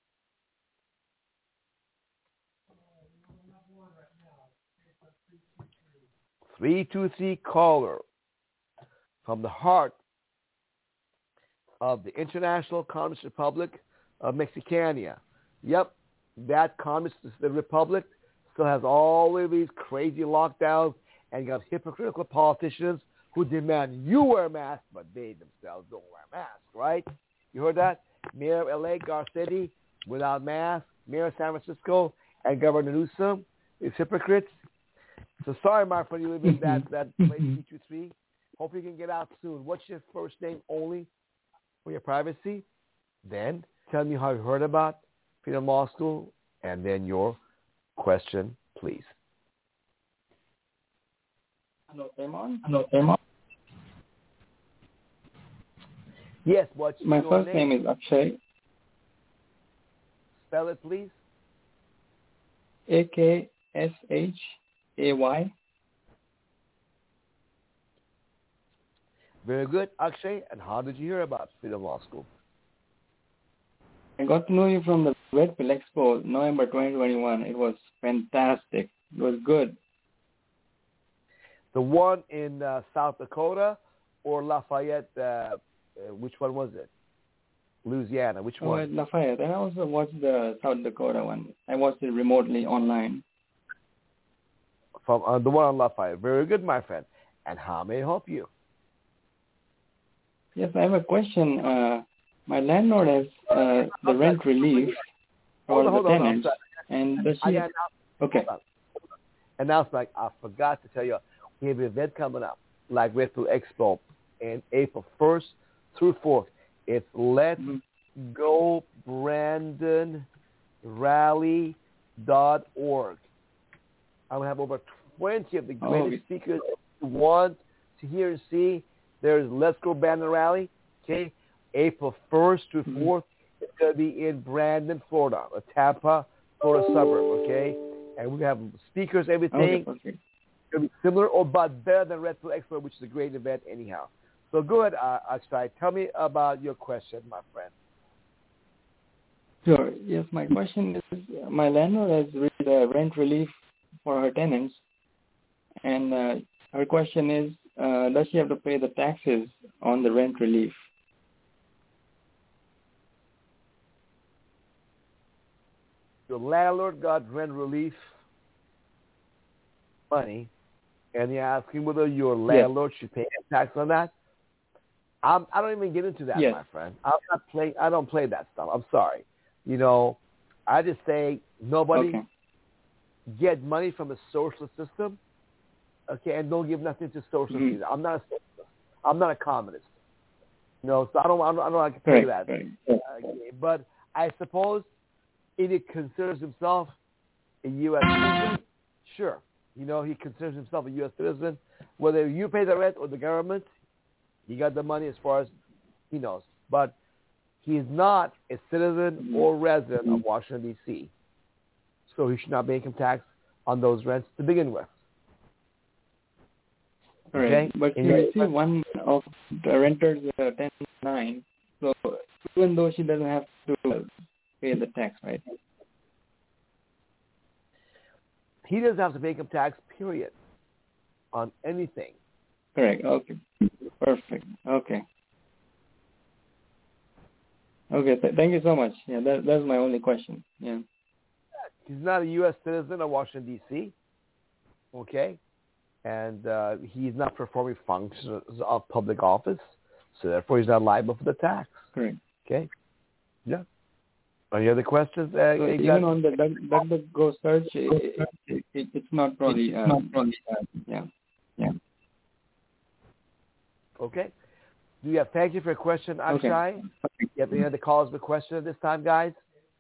three two three caller from the heart of the International Communist Republic of Mexicania. Yep, that communist republic still has all of these crazy lockdowns and got hypocritical politicians who demand you wear a mask, but they themselves don't wear a mask, right? You heard that? Mayor of L A, Garcetti, without mask. Mayor of San Francisco and Governor Newsom is hypocrites. So sorry, my friend, you live in that, that place, three two three. Hope you can get out soon. What's your first name only for your privacy? Then tell me how you heard about Freedom Law School, and then your question, please. Hello, Simon. Hello, Simon. Yes, what's My your first name? name is Akshay. Spell it, please. A K S H A Y. Very good, Akshay. And how did you hear about Freedom Law School? I got to know you from the Redfield Expo, November twenty twenty-one. It was fantastic. It was good. The one in uh, South Dakota or Lafayette? Uh, uh, which one was it? Louisiana. Which Oh, one? at Lafayette. And I also watched the South Dakota one. I watched it remotely online. From uh, the one on Lafayette. Very good, my friend. And how may I help you? Yes, I have a question. Uh, my landlord has uh, the rent relief for Hold on, the hold on, tenants. And does I she... got Okay. announcement. I forgot to tell you, we have an event coming up, like Redfield Expo, in April first through fourth. It's Let's Mm-hmm. Go Brandon Rally dot org. I'm going to have over twenty of the Oh, greatest okay. speakers you want to hear and see. There's Let's Go Brandon Rally, okay, April first through fourth. Mm-hmm. It's going to be in Brandon, Florida, a Tampa, Florida suburb, okay? And we have speakers, everything. Okay, okay. It'll be similar or but better than Redfield Expo, which is a great event anyhow. So go ahead, uh, Akshay. Tell me about your question, my friend. Sure. Yes, my question is, uh, my landlord has read uh, rent relief for her tenants, and uh, her question is, uh, does she have to pay the taxes on the rent relief? Your landlord got rent relief money, and you're asking whether your landlord yes. should pay tax on that? I'm, I don't even get into that, yes. my friend. I'm not play. I don't play that stuff. I'm sorry. You know, I just say nobody okay. get money from a socialist system, okay, and don't give nothing to socialists mm-hmm. either. I'm not a socialist. I'm not a communist. You know, so I don't. I don't, I don't like to play right, that. Right. Okay, but I suppose if he considers himself a U S citizen, sure. You know, he considers himself a U S citizen. Whether you pay the rent or the government, he got the money as far as he knows. But he's not a citizen or resident of Washington, D C, so he should not pay income tax on those rents to begin with. All right. Okay? But you see one of the renters uh, ten nine, so even though she doesn't have to pay the tax, right? He doesn't have to pay income tax, period, on anything. Correct. Okay. Perfect. Okay. Okay. Th- thank you so much. Yeah, that that's my only question. Yeah. He's not a U S citizen of Washington, D C, okay? And uh, he's not performing functions of public office, so therefore he's not liable for the tax. Correct. Okay? Yeah. Any other questions? Uh, so even got... on the DuckDuckGo search, it, it, it, it's not probably, uh, not probably uh, yeah. Yeah. Okay. Do you have, thank you for your question, Akshay. Okay. You have any other calls with question at this time, guys?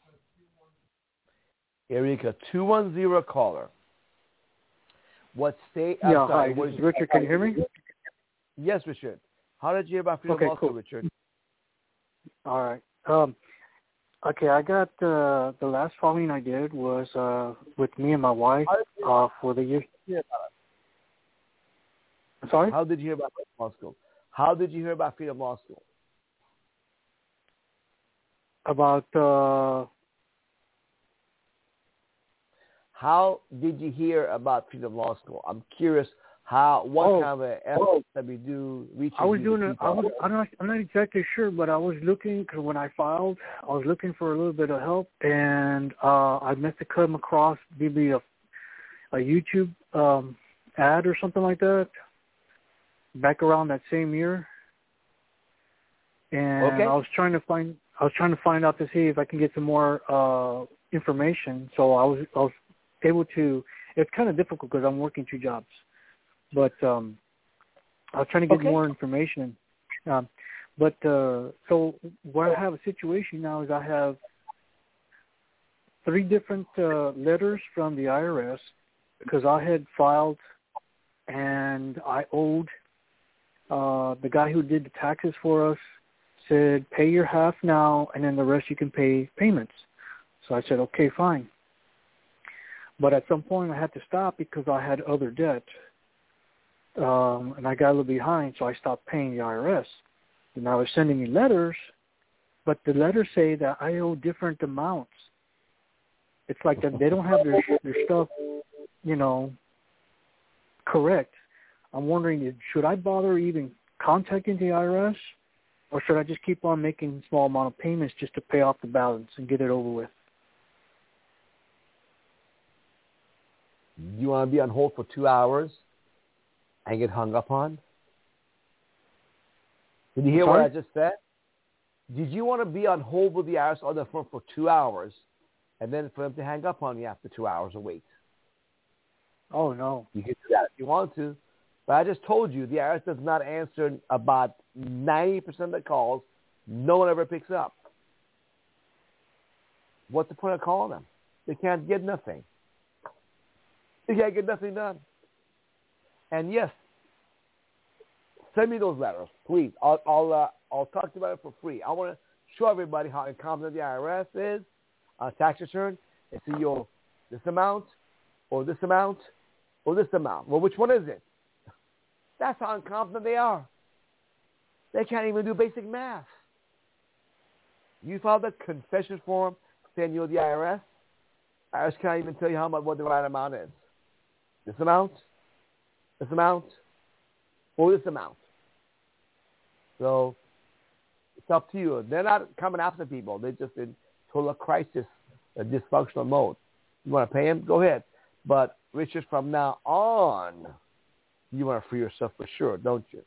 Area two one zero caller. What state? I'm yeah, sorry, hi. what This is Richard. Can you hear me? Yes, Richard. How did you hear about Freedom okay, Law School, cool. Richard? All right. Um, okay, I got uh, the last following I did was uh, with me and my wife uh, for the year. Yeah. I'm sorry? How did you hear about Freedom Law School? How did you hear about Freedom Law School? About... Uh, How did you hear about Freedom Law School? I'm curious how what oh, kind of an effort oh, that we do reaching. I was doing. A, I was. I'm not. I'm not exactly sure, but I was looking because when I filed, I was looking for a little bit of help, and uh, I must have come across maybe a a YouTube um, ad or something like that back around that same year, and okay. I was trying to find. I was trying to find out to see if I can get some more uh, information. So I was. I was able to, it's kind of difficult because I'm working two jobs, but um, I was trying to get okay. more information. Um, but uh, so where I have a situation now is I have three different uh, letters from the I R S because I had filed and I owed uh, the guy who did the taxes for us said, pay your half now and then the rest you can pay payments. So I said, okay, fine. But at some point I had to stop because I had other debt. um, and I got a little behind, so I stopped paying the I R S. And now they're sending me letters, but the letters say that I owe different amounts. It's like that they don't have their their stuff, you know, correct. I'm wondering, should I bother even contacting the I R S, or should I just keep on making small amount of payments just to pay off the balance and get it over with? You want to be on hold for two hours and get hung up on? Did you hear Sorry? what I just said? Did you want to be on hold with the I R S on the phone for two hours and then for them to hang up on you after two hours or wait? Oh, no. You can do that if you want to. But I just told you the I R S does not answer about ninety percent of the calls. No one ever picks up. What's the point of calling them? They can't get nothing. They can't get nothing done. And yes, send me those letters, please. I'll I'll uh, I'll talk about it for free. I want to show everybody how incompetent the I R S is on tax return. And see, you this amount, or this amount, or this amount. Well, which one is it? That's how incompetent they are. They can't even do basic math. You filed a confession form saying you're the I R S. I R S can't even tell you how much what the right amount is. This amount, this amount, or this amount. So it's up to you. They're not coming after people. They're just in total crisis, a dysfunctional mode. You want to pay them? Go ahead. But Richard, from now on, you want to free yourself for sure, don't you?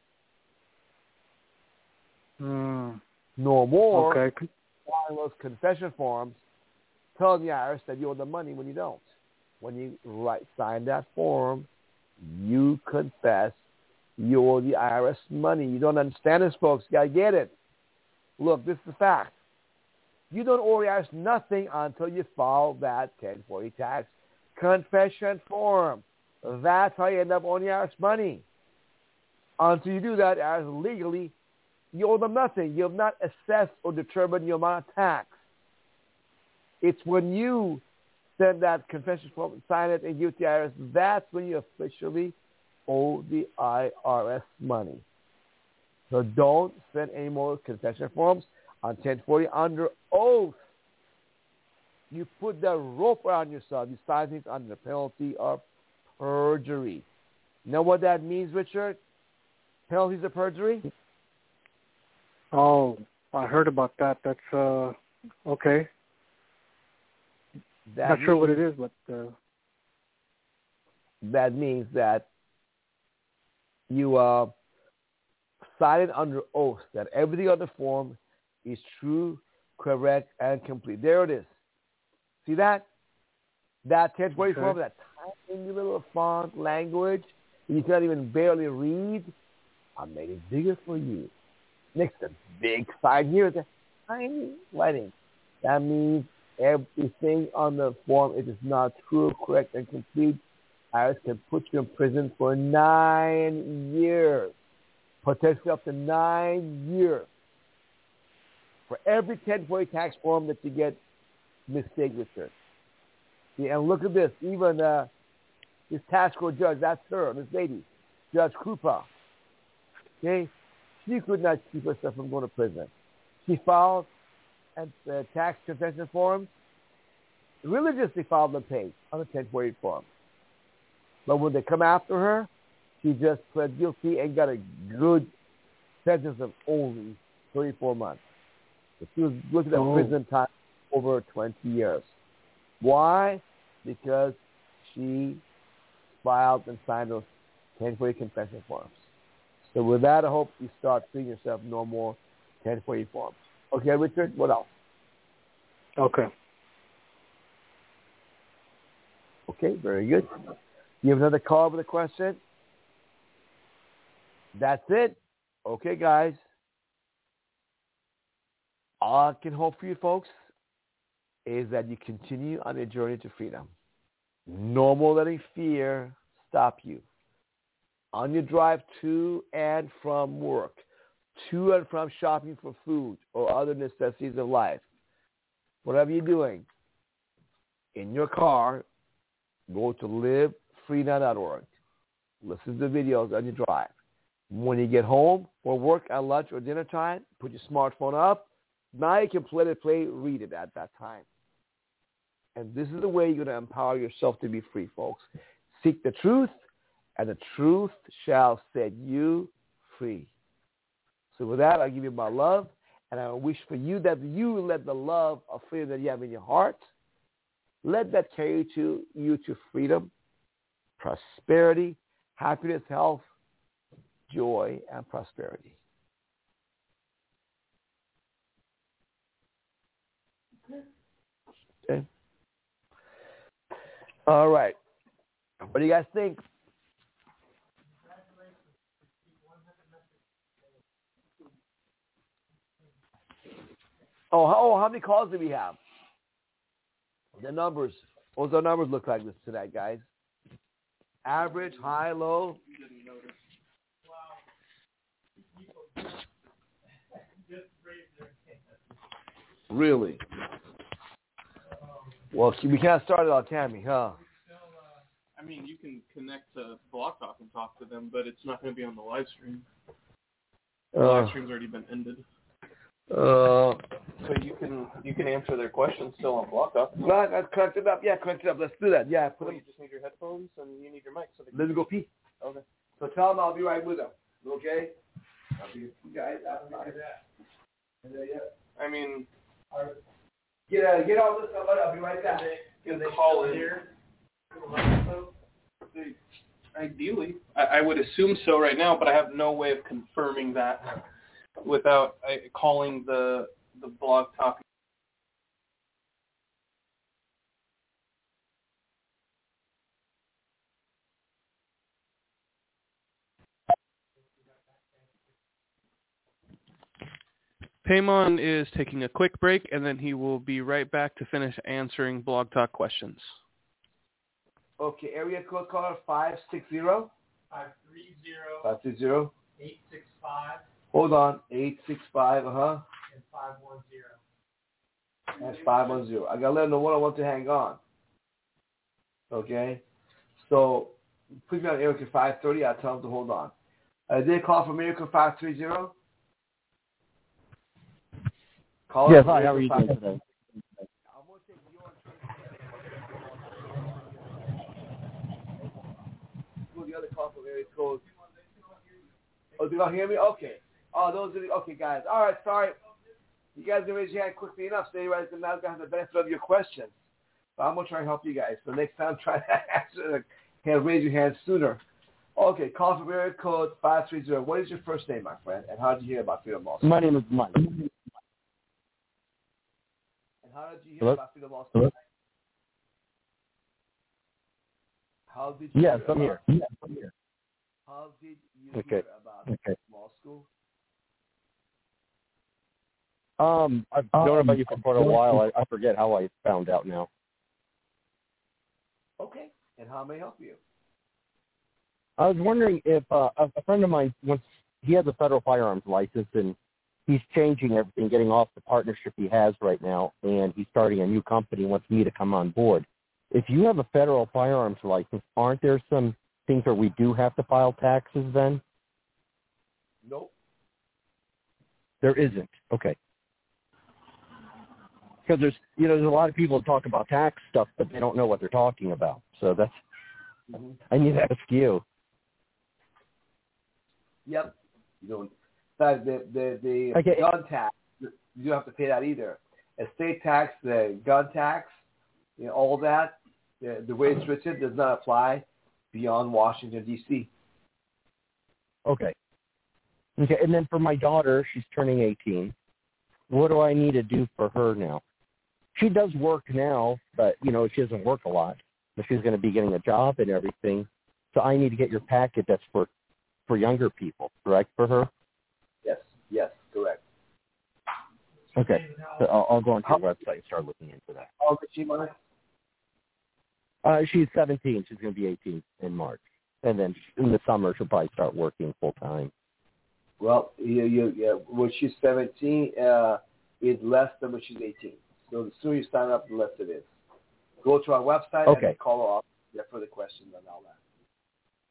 Mm. No more Okay. filing those confession forms telling the I R S that you owe the money when you don't. When you write, sign that form, you confess you owe the I R S money. You don't understand this, folks. You got to get it. Look, this is the fact. You don't owe the I R S nothing until you file that ten forty tax confession form. That's how you end up owing the I R S money. Until you do that, I R S legally, you owe them nothing. You have not assessed or determined your amount of tax. It's when you send that confession form, sign it, and give it to the I R S, that's when you officially owe the I R S money. So don't send any more confession forms on ten forty under oath. You put the rope around yourself. You sign things under the penalty of perjury. You know what that means, Richard? Penalties of perjury? Oh, I heard about that. That's, uh, okay. That Not means, sure what it is, but... Uh... That means that you uh, sign it under oath that everything on the form is true, correct, and complete. There it is. See that? That ten forty Okay. form, that tiny little font language that you can't even barely read, I made it bigger for you. Next to big sign here is a tiny writing. That means everything on the form, it is not true, correct, and complete. I R S can put you in prison for nine years, potentially up to nine years. For every ten forty tax form that you get mistake returned. Yeah, and look at this. Even uh, this tax court judge, that's her, this lady, Judge Krupa. Okay, she could not keep herself from going to prison. She filed a uh, tax confession form, religiously filed and paid on the ten forty form. But when they come after her, she just pled guilty and got a good sentence of only thirty-four months. But she was looking at Oh. prison time over twenty years. Why? Because she filed and signed those ten forty confession forms. So with that, I hope you start freeing yourself no more ten forty forms. Okay, Richard, what else? Okay. Okay, very good. You have another call with a question? That's it. Okay, guys. All I can hope for you folks is that you continue on your journey to freedom. No more letting fear stop you. On your drive to and from work, to and from shopping for food or other necessities of life, whatever you're doing, in your car, go to live freedom dot org. listen to the videos on your drive. When you get home or work at lunch or dinner time, put your smartphone up. Now you can play it, play, read it at that time. And this is the way you're going to empower yourself to be free, folks. Seek the truth, and the truth shall set you free. So with that, I give you my love, and I wish for you that you let the love of freedom that you have in your heart, let that carry to you to freedom, prosperity, happiness, health, joy, and prosperity. Okay. All right. What do you guys think? Oh, how, oh, how many calls do we have? The numbers. What does our numbers look like this tonight, guys? Average, high, low. Really? Well, we can't start it on Tammy, huh? I mean, you can connect to Blog Talk and talk to them, but it's not going to be on the live stream. The Uh, live stream's already been ended. Uh, So you can you can answer their questions still on Blog Talk. well, let's connect it up. Yeah, connect it up. Let's do that. Yeah, put Well, them. you just need your headphones and you need your mic. So they can Let me go pee. Okay. So tell them I'll be right with them. Okay? I'll be with you guys. I mean, Get uh, get all this stuff. I'll be right back. can they call in here? Ideally, I, I would assume so right now, but I have no way of confirming that without uh, calling the the Blog Talk. Paymon is taking a quick break, and then he will be right back to finish answering Blog Talk questions. Okay, area code caller five six zero. Five three zero Five six zero. eight six five Hold on. Eight six five. Uh huh. and five one zero. That's five one zero. I gotta let them know what I want to hang on. Okay. So put me on area code five thirty. I'll tell them to hold on. Uh, did they call from area code five three zero? Call Yes, hi, how are you doing today? The other call from area code. Oh, do y'all hear me? Okay. Oh, those are the, okay, guys. All right, sorry. You guys didn't raise your hand quickly enough, so you guys are now going to have the benefit of your questions. But I'm going to try and help you guys. So next time, try to answer the hand, raise your hand sooner. Okay, call from area code five three zero. What is your first name, my friend? And how did you hear about Freedom Law School? My name is Mike. And how did you hear Hello? about Freedom Law School? Hello? How did you Yes, hear I'm about, here. Yes, I'm here. How did you Okay. hear about Okay. law school? Um, I've known about you for quite a while. I, I forget how I found out now. Okay. And how may I help you? I was wondering if uh, a, a friend of mine, once he has a federal firearms license, and he's changing everything, getting off the partnership he has right now, and he's starting a new company, wants me to come on board. If you have a federal firearms license, aren't there some things where we do have to file taxes then? Nope. There isn't. Okay. Because there's, you know, there's a lot of people that talk about tax stuff, but they don't know what they're talking about. So that's, Mm-hmm. I need to ask you. Yep. You don't. In fact, the the the Okay. gun tax, you don't have to pay that either. Estate tax, the gun tax, you know, all that, the, the way it's written does not apply beyond Washington D C. Okay. Okay. And then for my daughter, she's turning eighteen. What do I need to do for her now? She does work now, but you know she doesn't work a lot. But she's going to be getting a job and everything. So I need to get your packet that's for for younger people, correct, for her? Yes. Yes. Correct. Okay. So I'll, I'll go onto your website and start looking into that. How old is she, Mike? Uh, she's seventeen. She's going to be eighteen in March. And then in the summer, she'll probably start working full time. Well, you, you, yeah, when she's seventeen, uh, it's less than when she's eighteen. So the sooner you sign up, the less it is. Go to our website Okay. and call her up. If you have further questions and all that.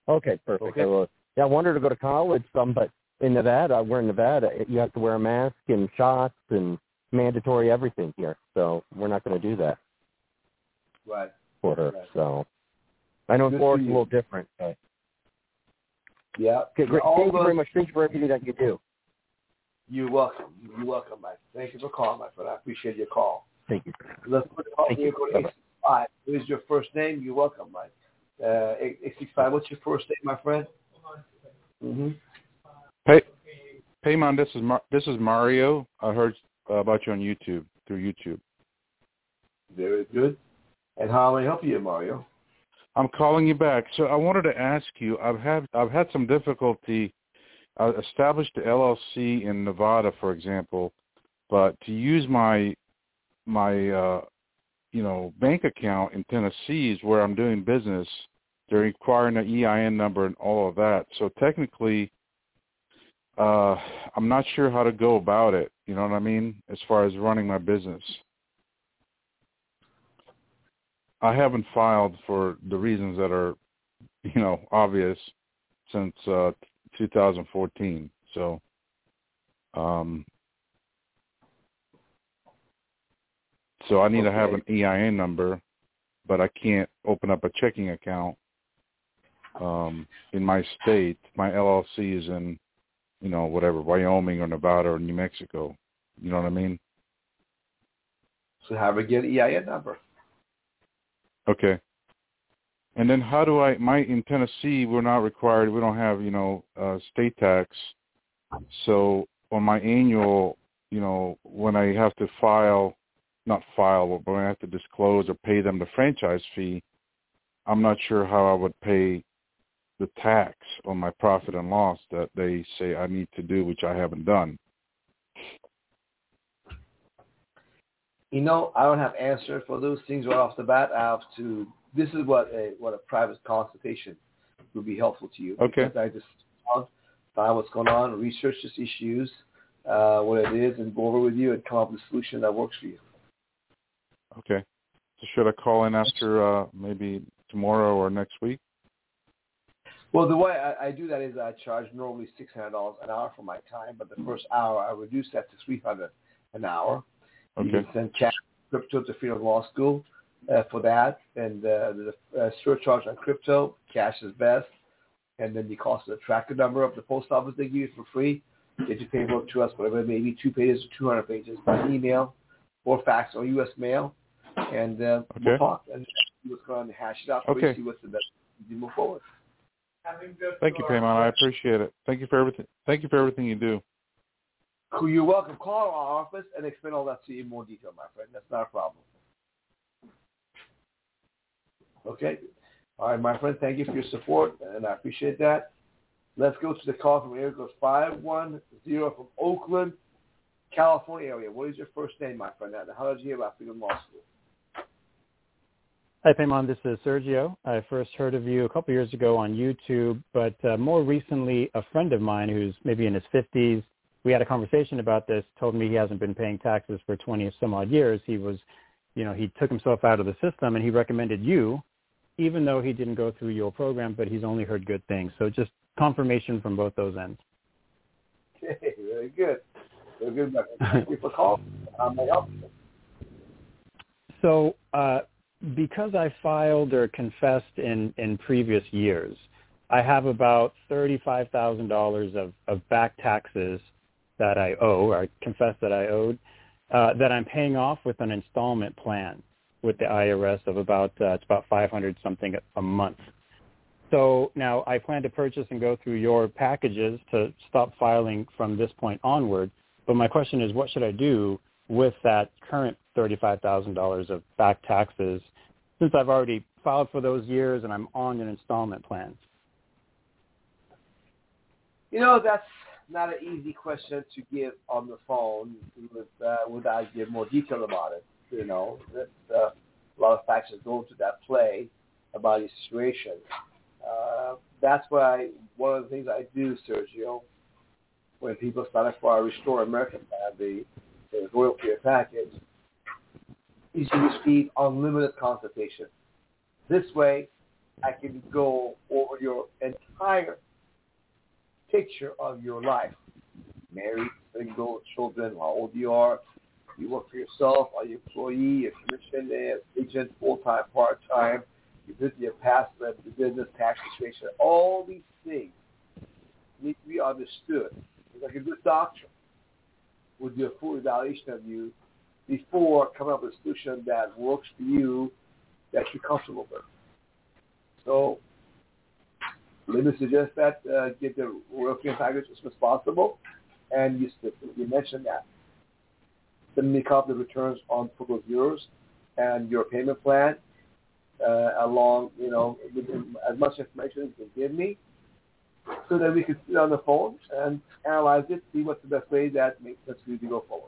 Okay, perfect. Okay. I will. Yeah, I wanted to go to college some, but in Nevada, we're in Nevada, you have to wear a mask and shots and mandatory everything here. So we're not going to do that Right. for her. Right. So I know Good Florida's for a you. little different. But Yeah. okay, great. All Thank you those, very much. Thank you for everything that you do. You're welcome. You're welcome, Mike. Thank you for calling, my friend. I appreciate your call. Thank you. Let's put it on Thank here. you. Go to Bye-bye. eight six five. What is your first name? You're welcome, Mike. Uh, eight six five. What's your first name, my friend? Mm-hmm. Hey, Paymon, this is Mar- this is Mario. I heard uh, about you on YouTube through YouTube. Very good. And how may I help you, Mario? I'm calling you back. So I wanted to ask you. I've had I've had some difficulty. I established the L L C in Nevada, for example, but to use my my uh, you know bank account in Tennessee is where I'm doing business. They're requiring an E I N number and all of that. So technically, uh, I'm not sure how to go about it. You know what I mean? As far as running my business. I haven't filed for the reasons that are, you know, obvious since uh, two thousand fourteen. So, um, so I need Okay. to have an E I N number, but I can't open up a checking account um, in my state. My L L C is in, you know, whatever, Wyoming or Nevada or New Mexico. You know what I mean? So have her get an E I N number. Okay. And then how do I, my, in Tennessee, we're not required, we don't have, you know, uh, state tax. So on my annual, you know, when I have to file, not file, but when I have to disclose or pay them the franchise fee, I'm not sure how I would pay the tax on my profit and loss that they say I need to do, which I haven't done. You know, I don't have answer for those things right off the bat. I have to. This is what a what a private consultation would be helpful to you. Okay. Because I just found, find what's going on, research these issues, uh, what it is, and go over with you and come up with a solution that works for you. Okay. So should I call in after uh, maybe tomorrow or next week? Well, the way I, I do that is I charge normally six hundred dollars an hour for my time, but the first hour I reduce that to three hundred dollars an hour. Okay. You can send cash crypto to Freedom Law School uh, for that, and uh, the uh, surcharge on crypto, cash is best, and then the cost of the tracker number of the post office they give you for free. Get your paperwork to us, whatever it may be, two pages or two hundred pages, by email or fax or U S mail, and uh, Okay. we'll talk and see what's going on and hash it out for you, Okay. see what's the best to move forward. Thank you, Paymon. I appreciate it. Thank you for everything. Thank you for everything you do. Cool, you're welcome. Call our office and explain all that to you in more detail, my friend. That's not a problem. Okay? All right, my friend, thank you for your support, and I appreciate that. Let's go to the call from area code five one zero from Oakland, California area. What is your first name, my friend? How did you hear about Freedom Law School? Hi, Paymon. This is Sergio. I first heard of you a couple years ago on YouTube, but uh, more recently, a friend of mine who's maybe in his fifties, we had a conversation about this, told me he hasn't been paying taxes for twenty some odd years. He was, you know, he took himself out of the system, and he recommended you, even though he didn't go through your program, but he's only heard good things. So just confirmation from both those ends. Okay, very good. Very good, my friend. Thank you for calling. How may I help you? So uh, because I filed or confessed in, in previous years, I have about thirty-five thousand dollars of, of back taxes that I owe, or I confess that I owed, uh, that I'm paying off with an installment plan with the I R S of about, uh, it's about five hundred something a month. So now I plan to purchase and go through your packages to stop filing from this point onward. But my question is, what should I do with that current thirty-five thousand dollars of back taxes, since I've already filed for those years and I'm on an installment plan? You know, that's not an easy question to give on the phone with, uh, without giving more detail about it. You know, that, uh, a lot of factors go into that play about your situation. Uh, that's why one of the things I do, Sergio, when people sign up for our Restore America plan, the, the Royal Care package, is you receive unlimited consultation. This way, I can go over your entire picture of your life. Married, single, children, how old you are, you work for yourself, are you an employee, a commission agent, full-time, part-time, you visit your past the business, tax situation. All these things need to be understood. It's like a good doctor would do a full evaluation of you before coming up with a solution that works for you, that you're comfortable with. So let me suggest that uh, get the Royal Freedom package as soon as possible. And you, you mentioned that. Send me a copy of the returns on for those euros and your payment plan, uh, along, you know, with as much information as you can give me, so that we can sit on the phone and analyze it, see what's the best way that makes sense for you to go forward.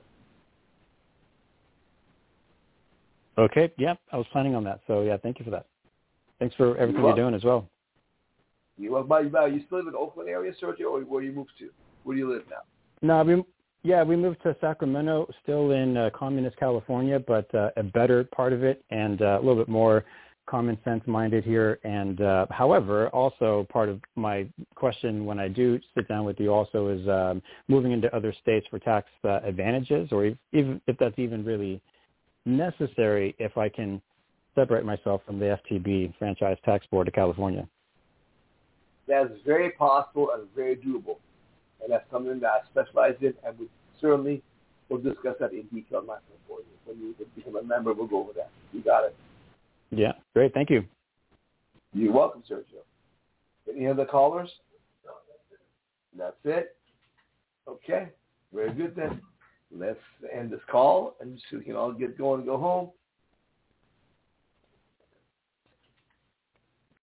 Okay, yeah, I was planning on that. So, yeah, thank you for that. Thanks for everything you're, you're doing as well. You well, by, by, you still live in the Oakland area, Sergio, or where you moved to? Where do you live now? No, we yeah we moved to Sacramento, still in uh, communist California, but uh, a better part of it, and uh, a little bit more common sense minded here. And uh, however, also part of my question when I do sit down with you also is um, moving into other states for tax uh, advantages, or if, even if that's even really necessary, if I can separate myself from the F T B, Franchise Tax Board of California. That is very possible and very doable. And that's something that I specialize in, and we certainly will discuss that in detail, my friend, for you. When you become a member, we'll go over that. You got it. Yeah, great. Thank you. You're welcome, Sergio. Any other callers? That's it. Okay. Very good then. Let's end this call, and so we can all get going and go home.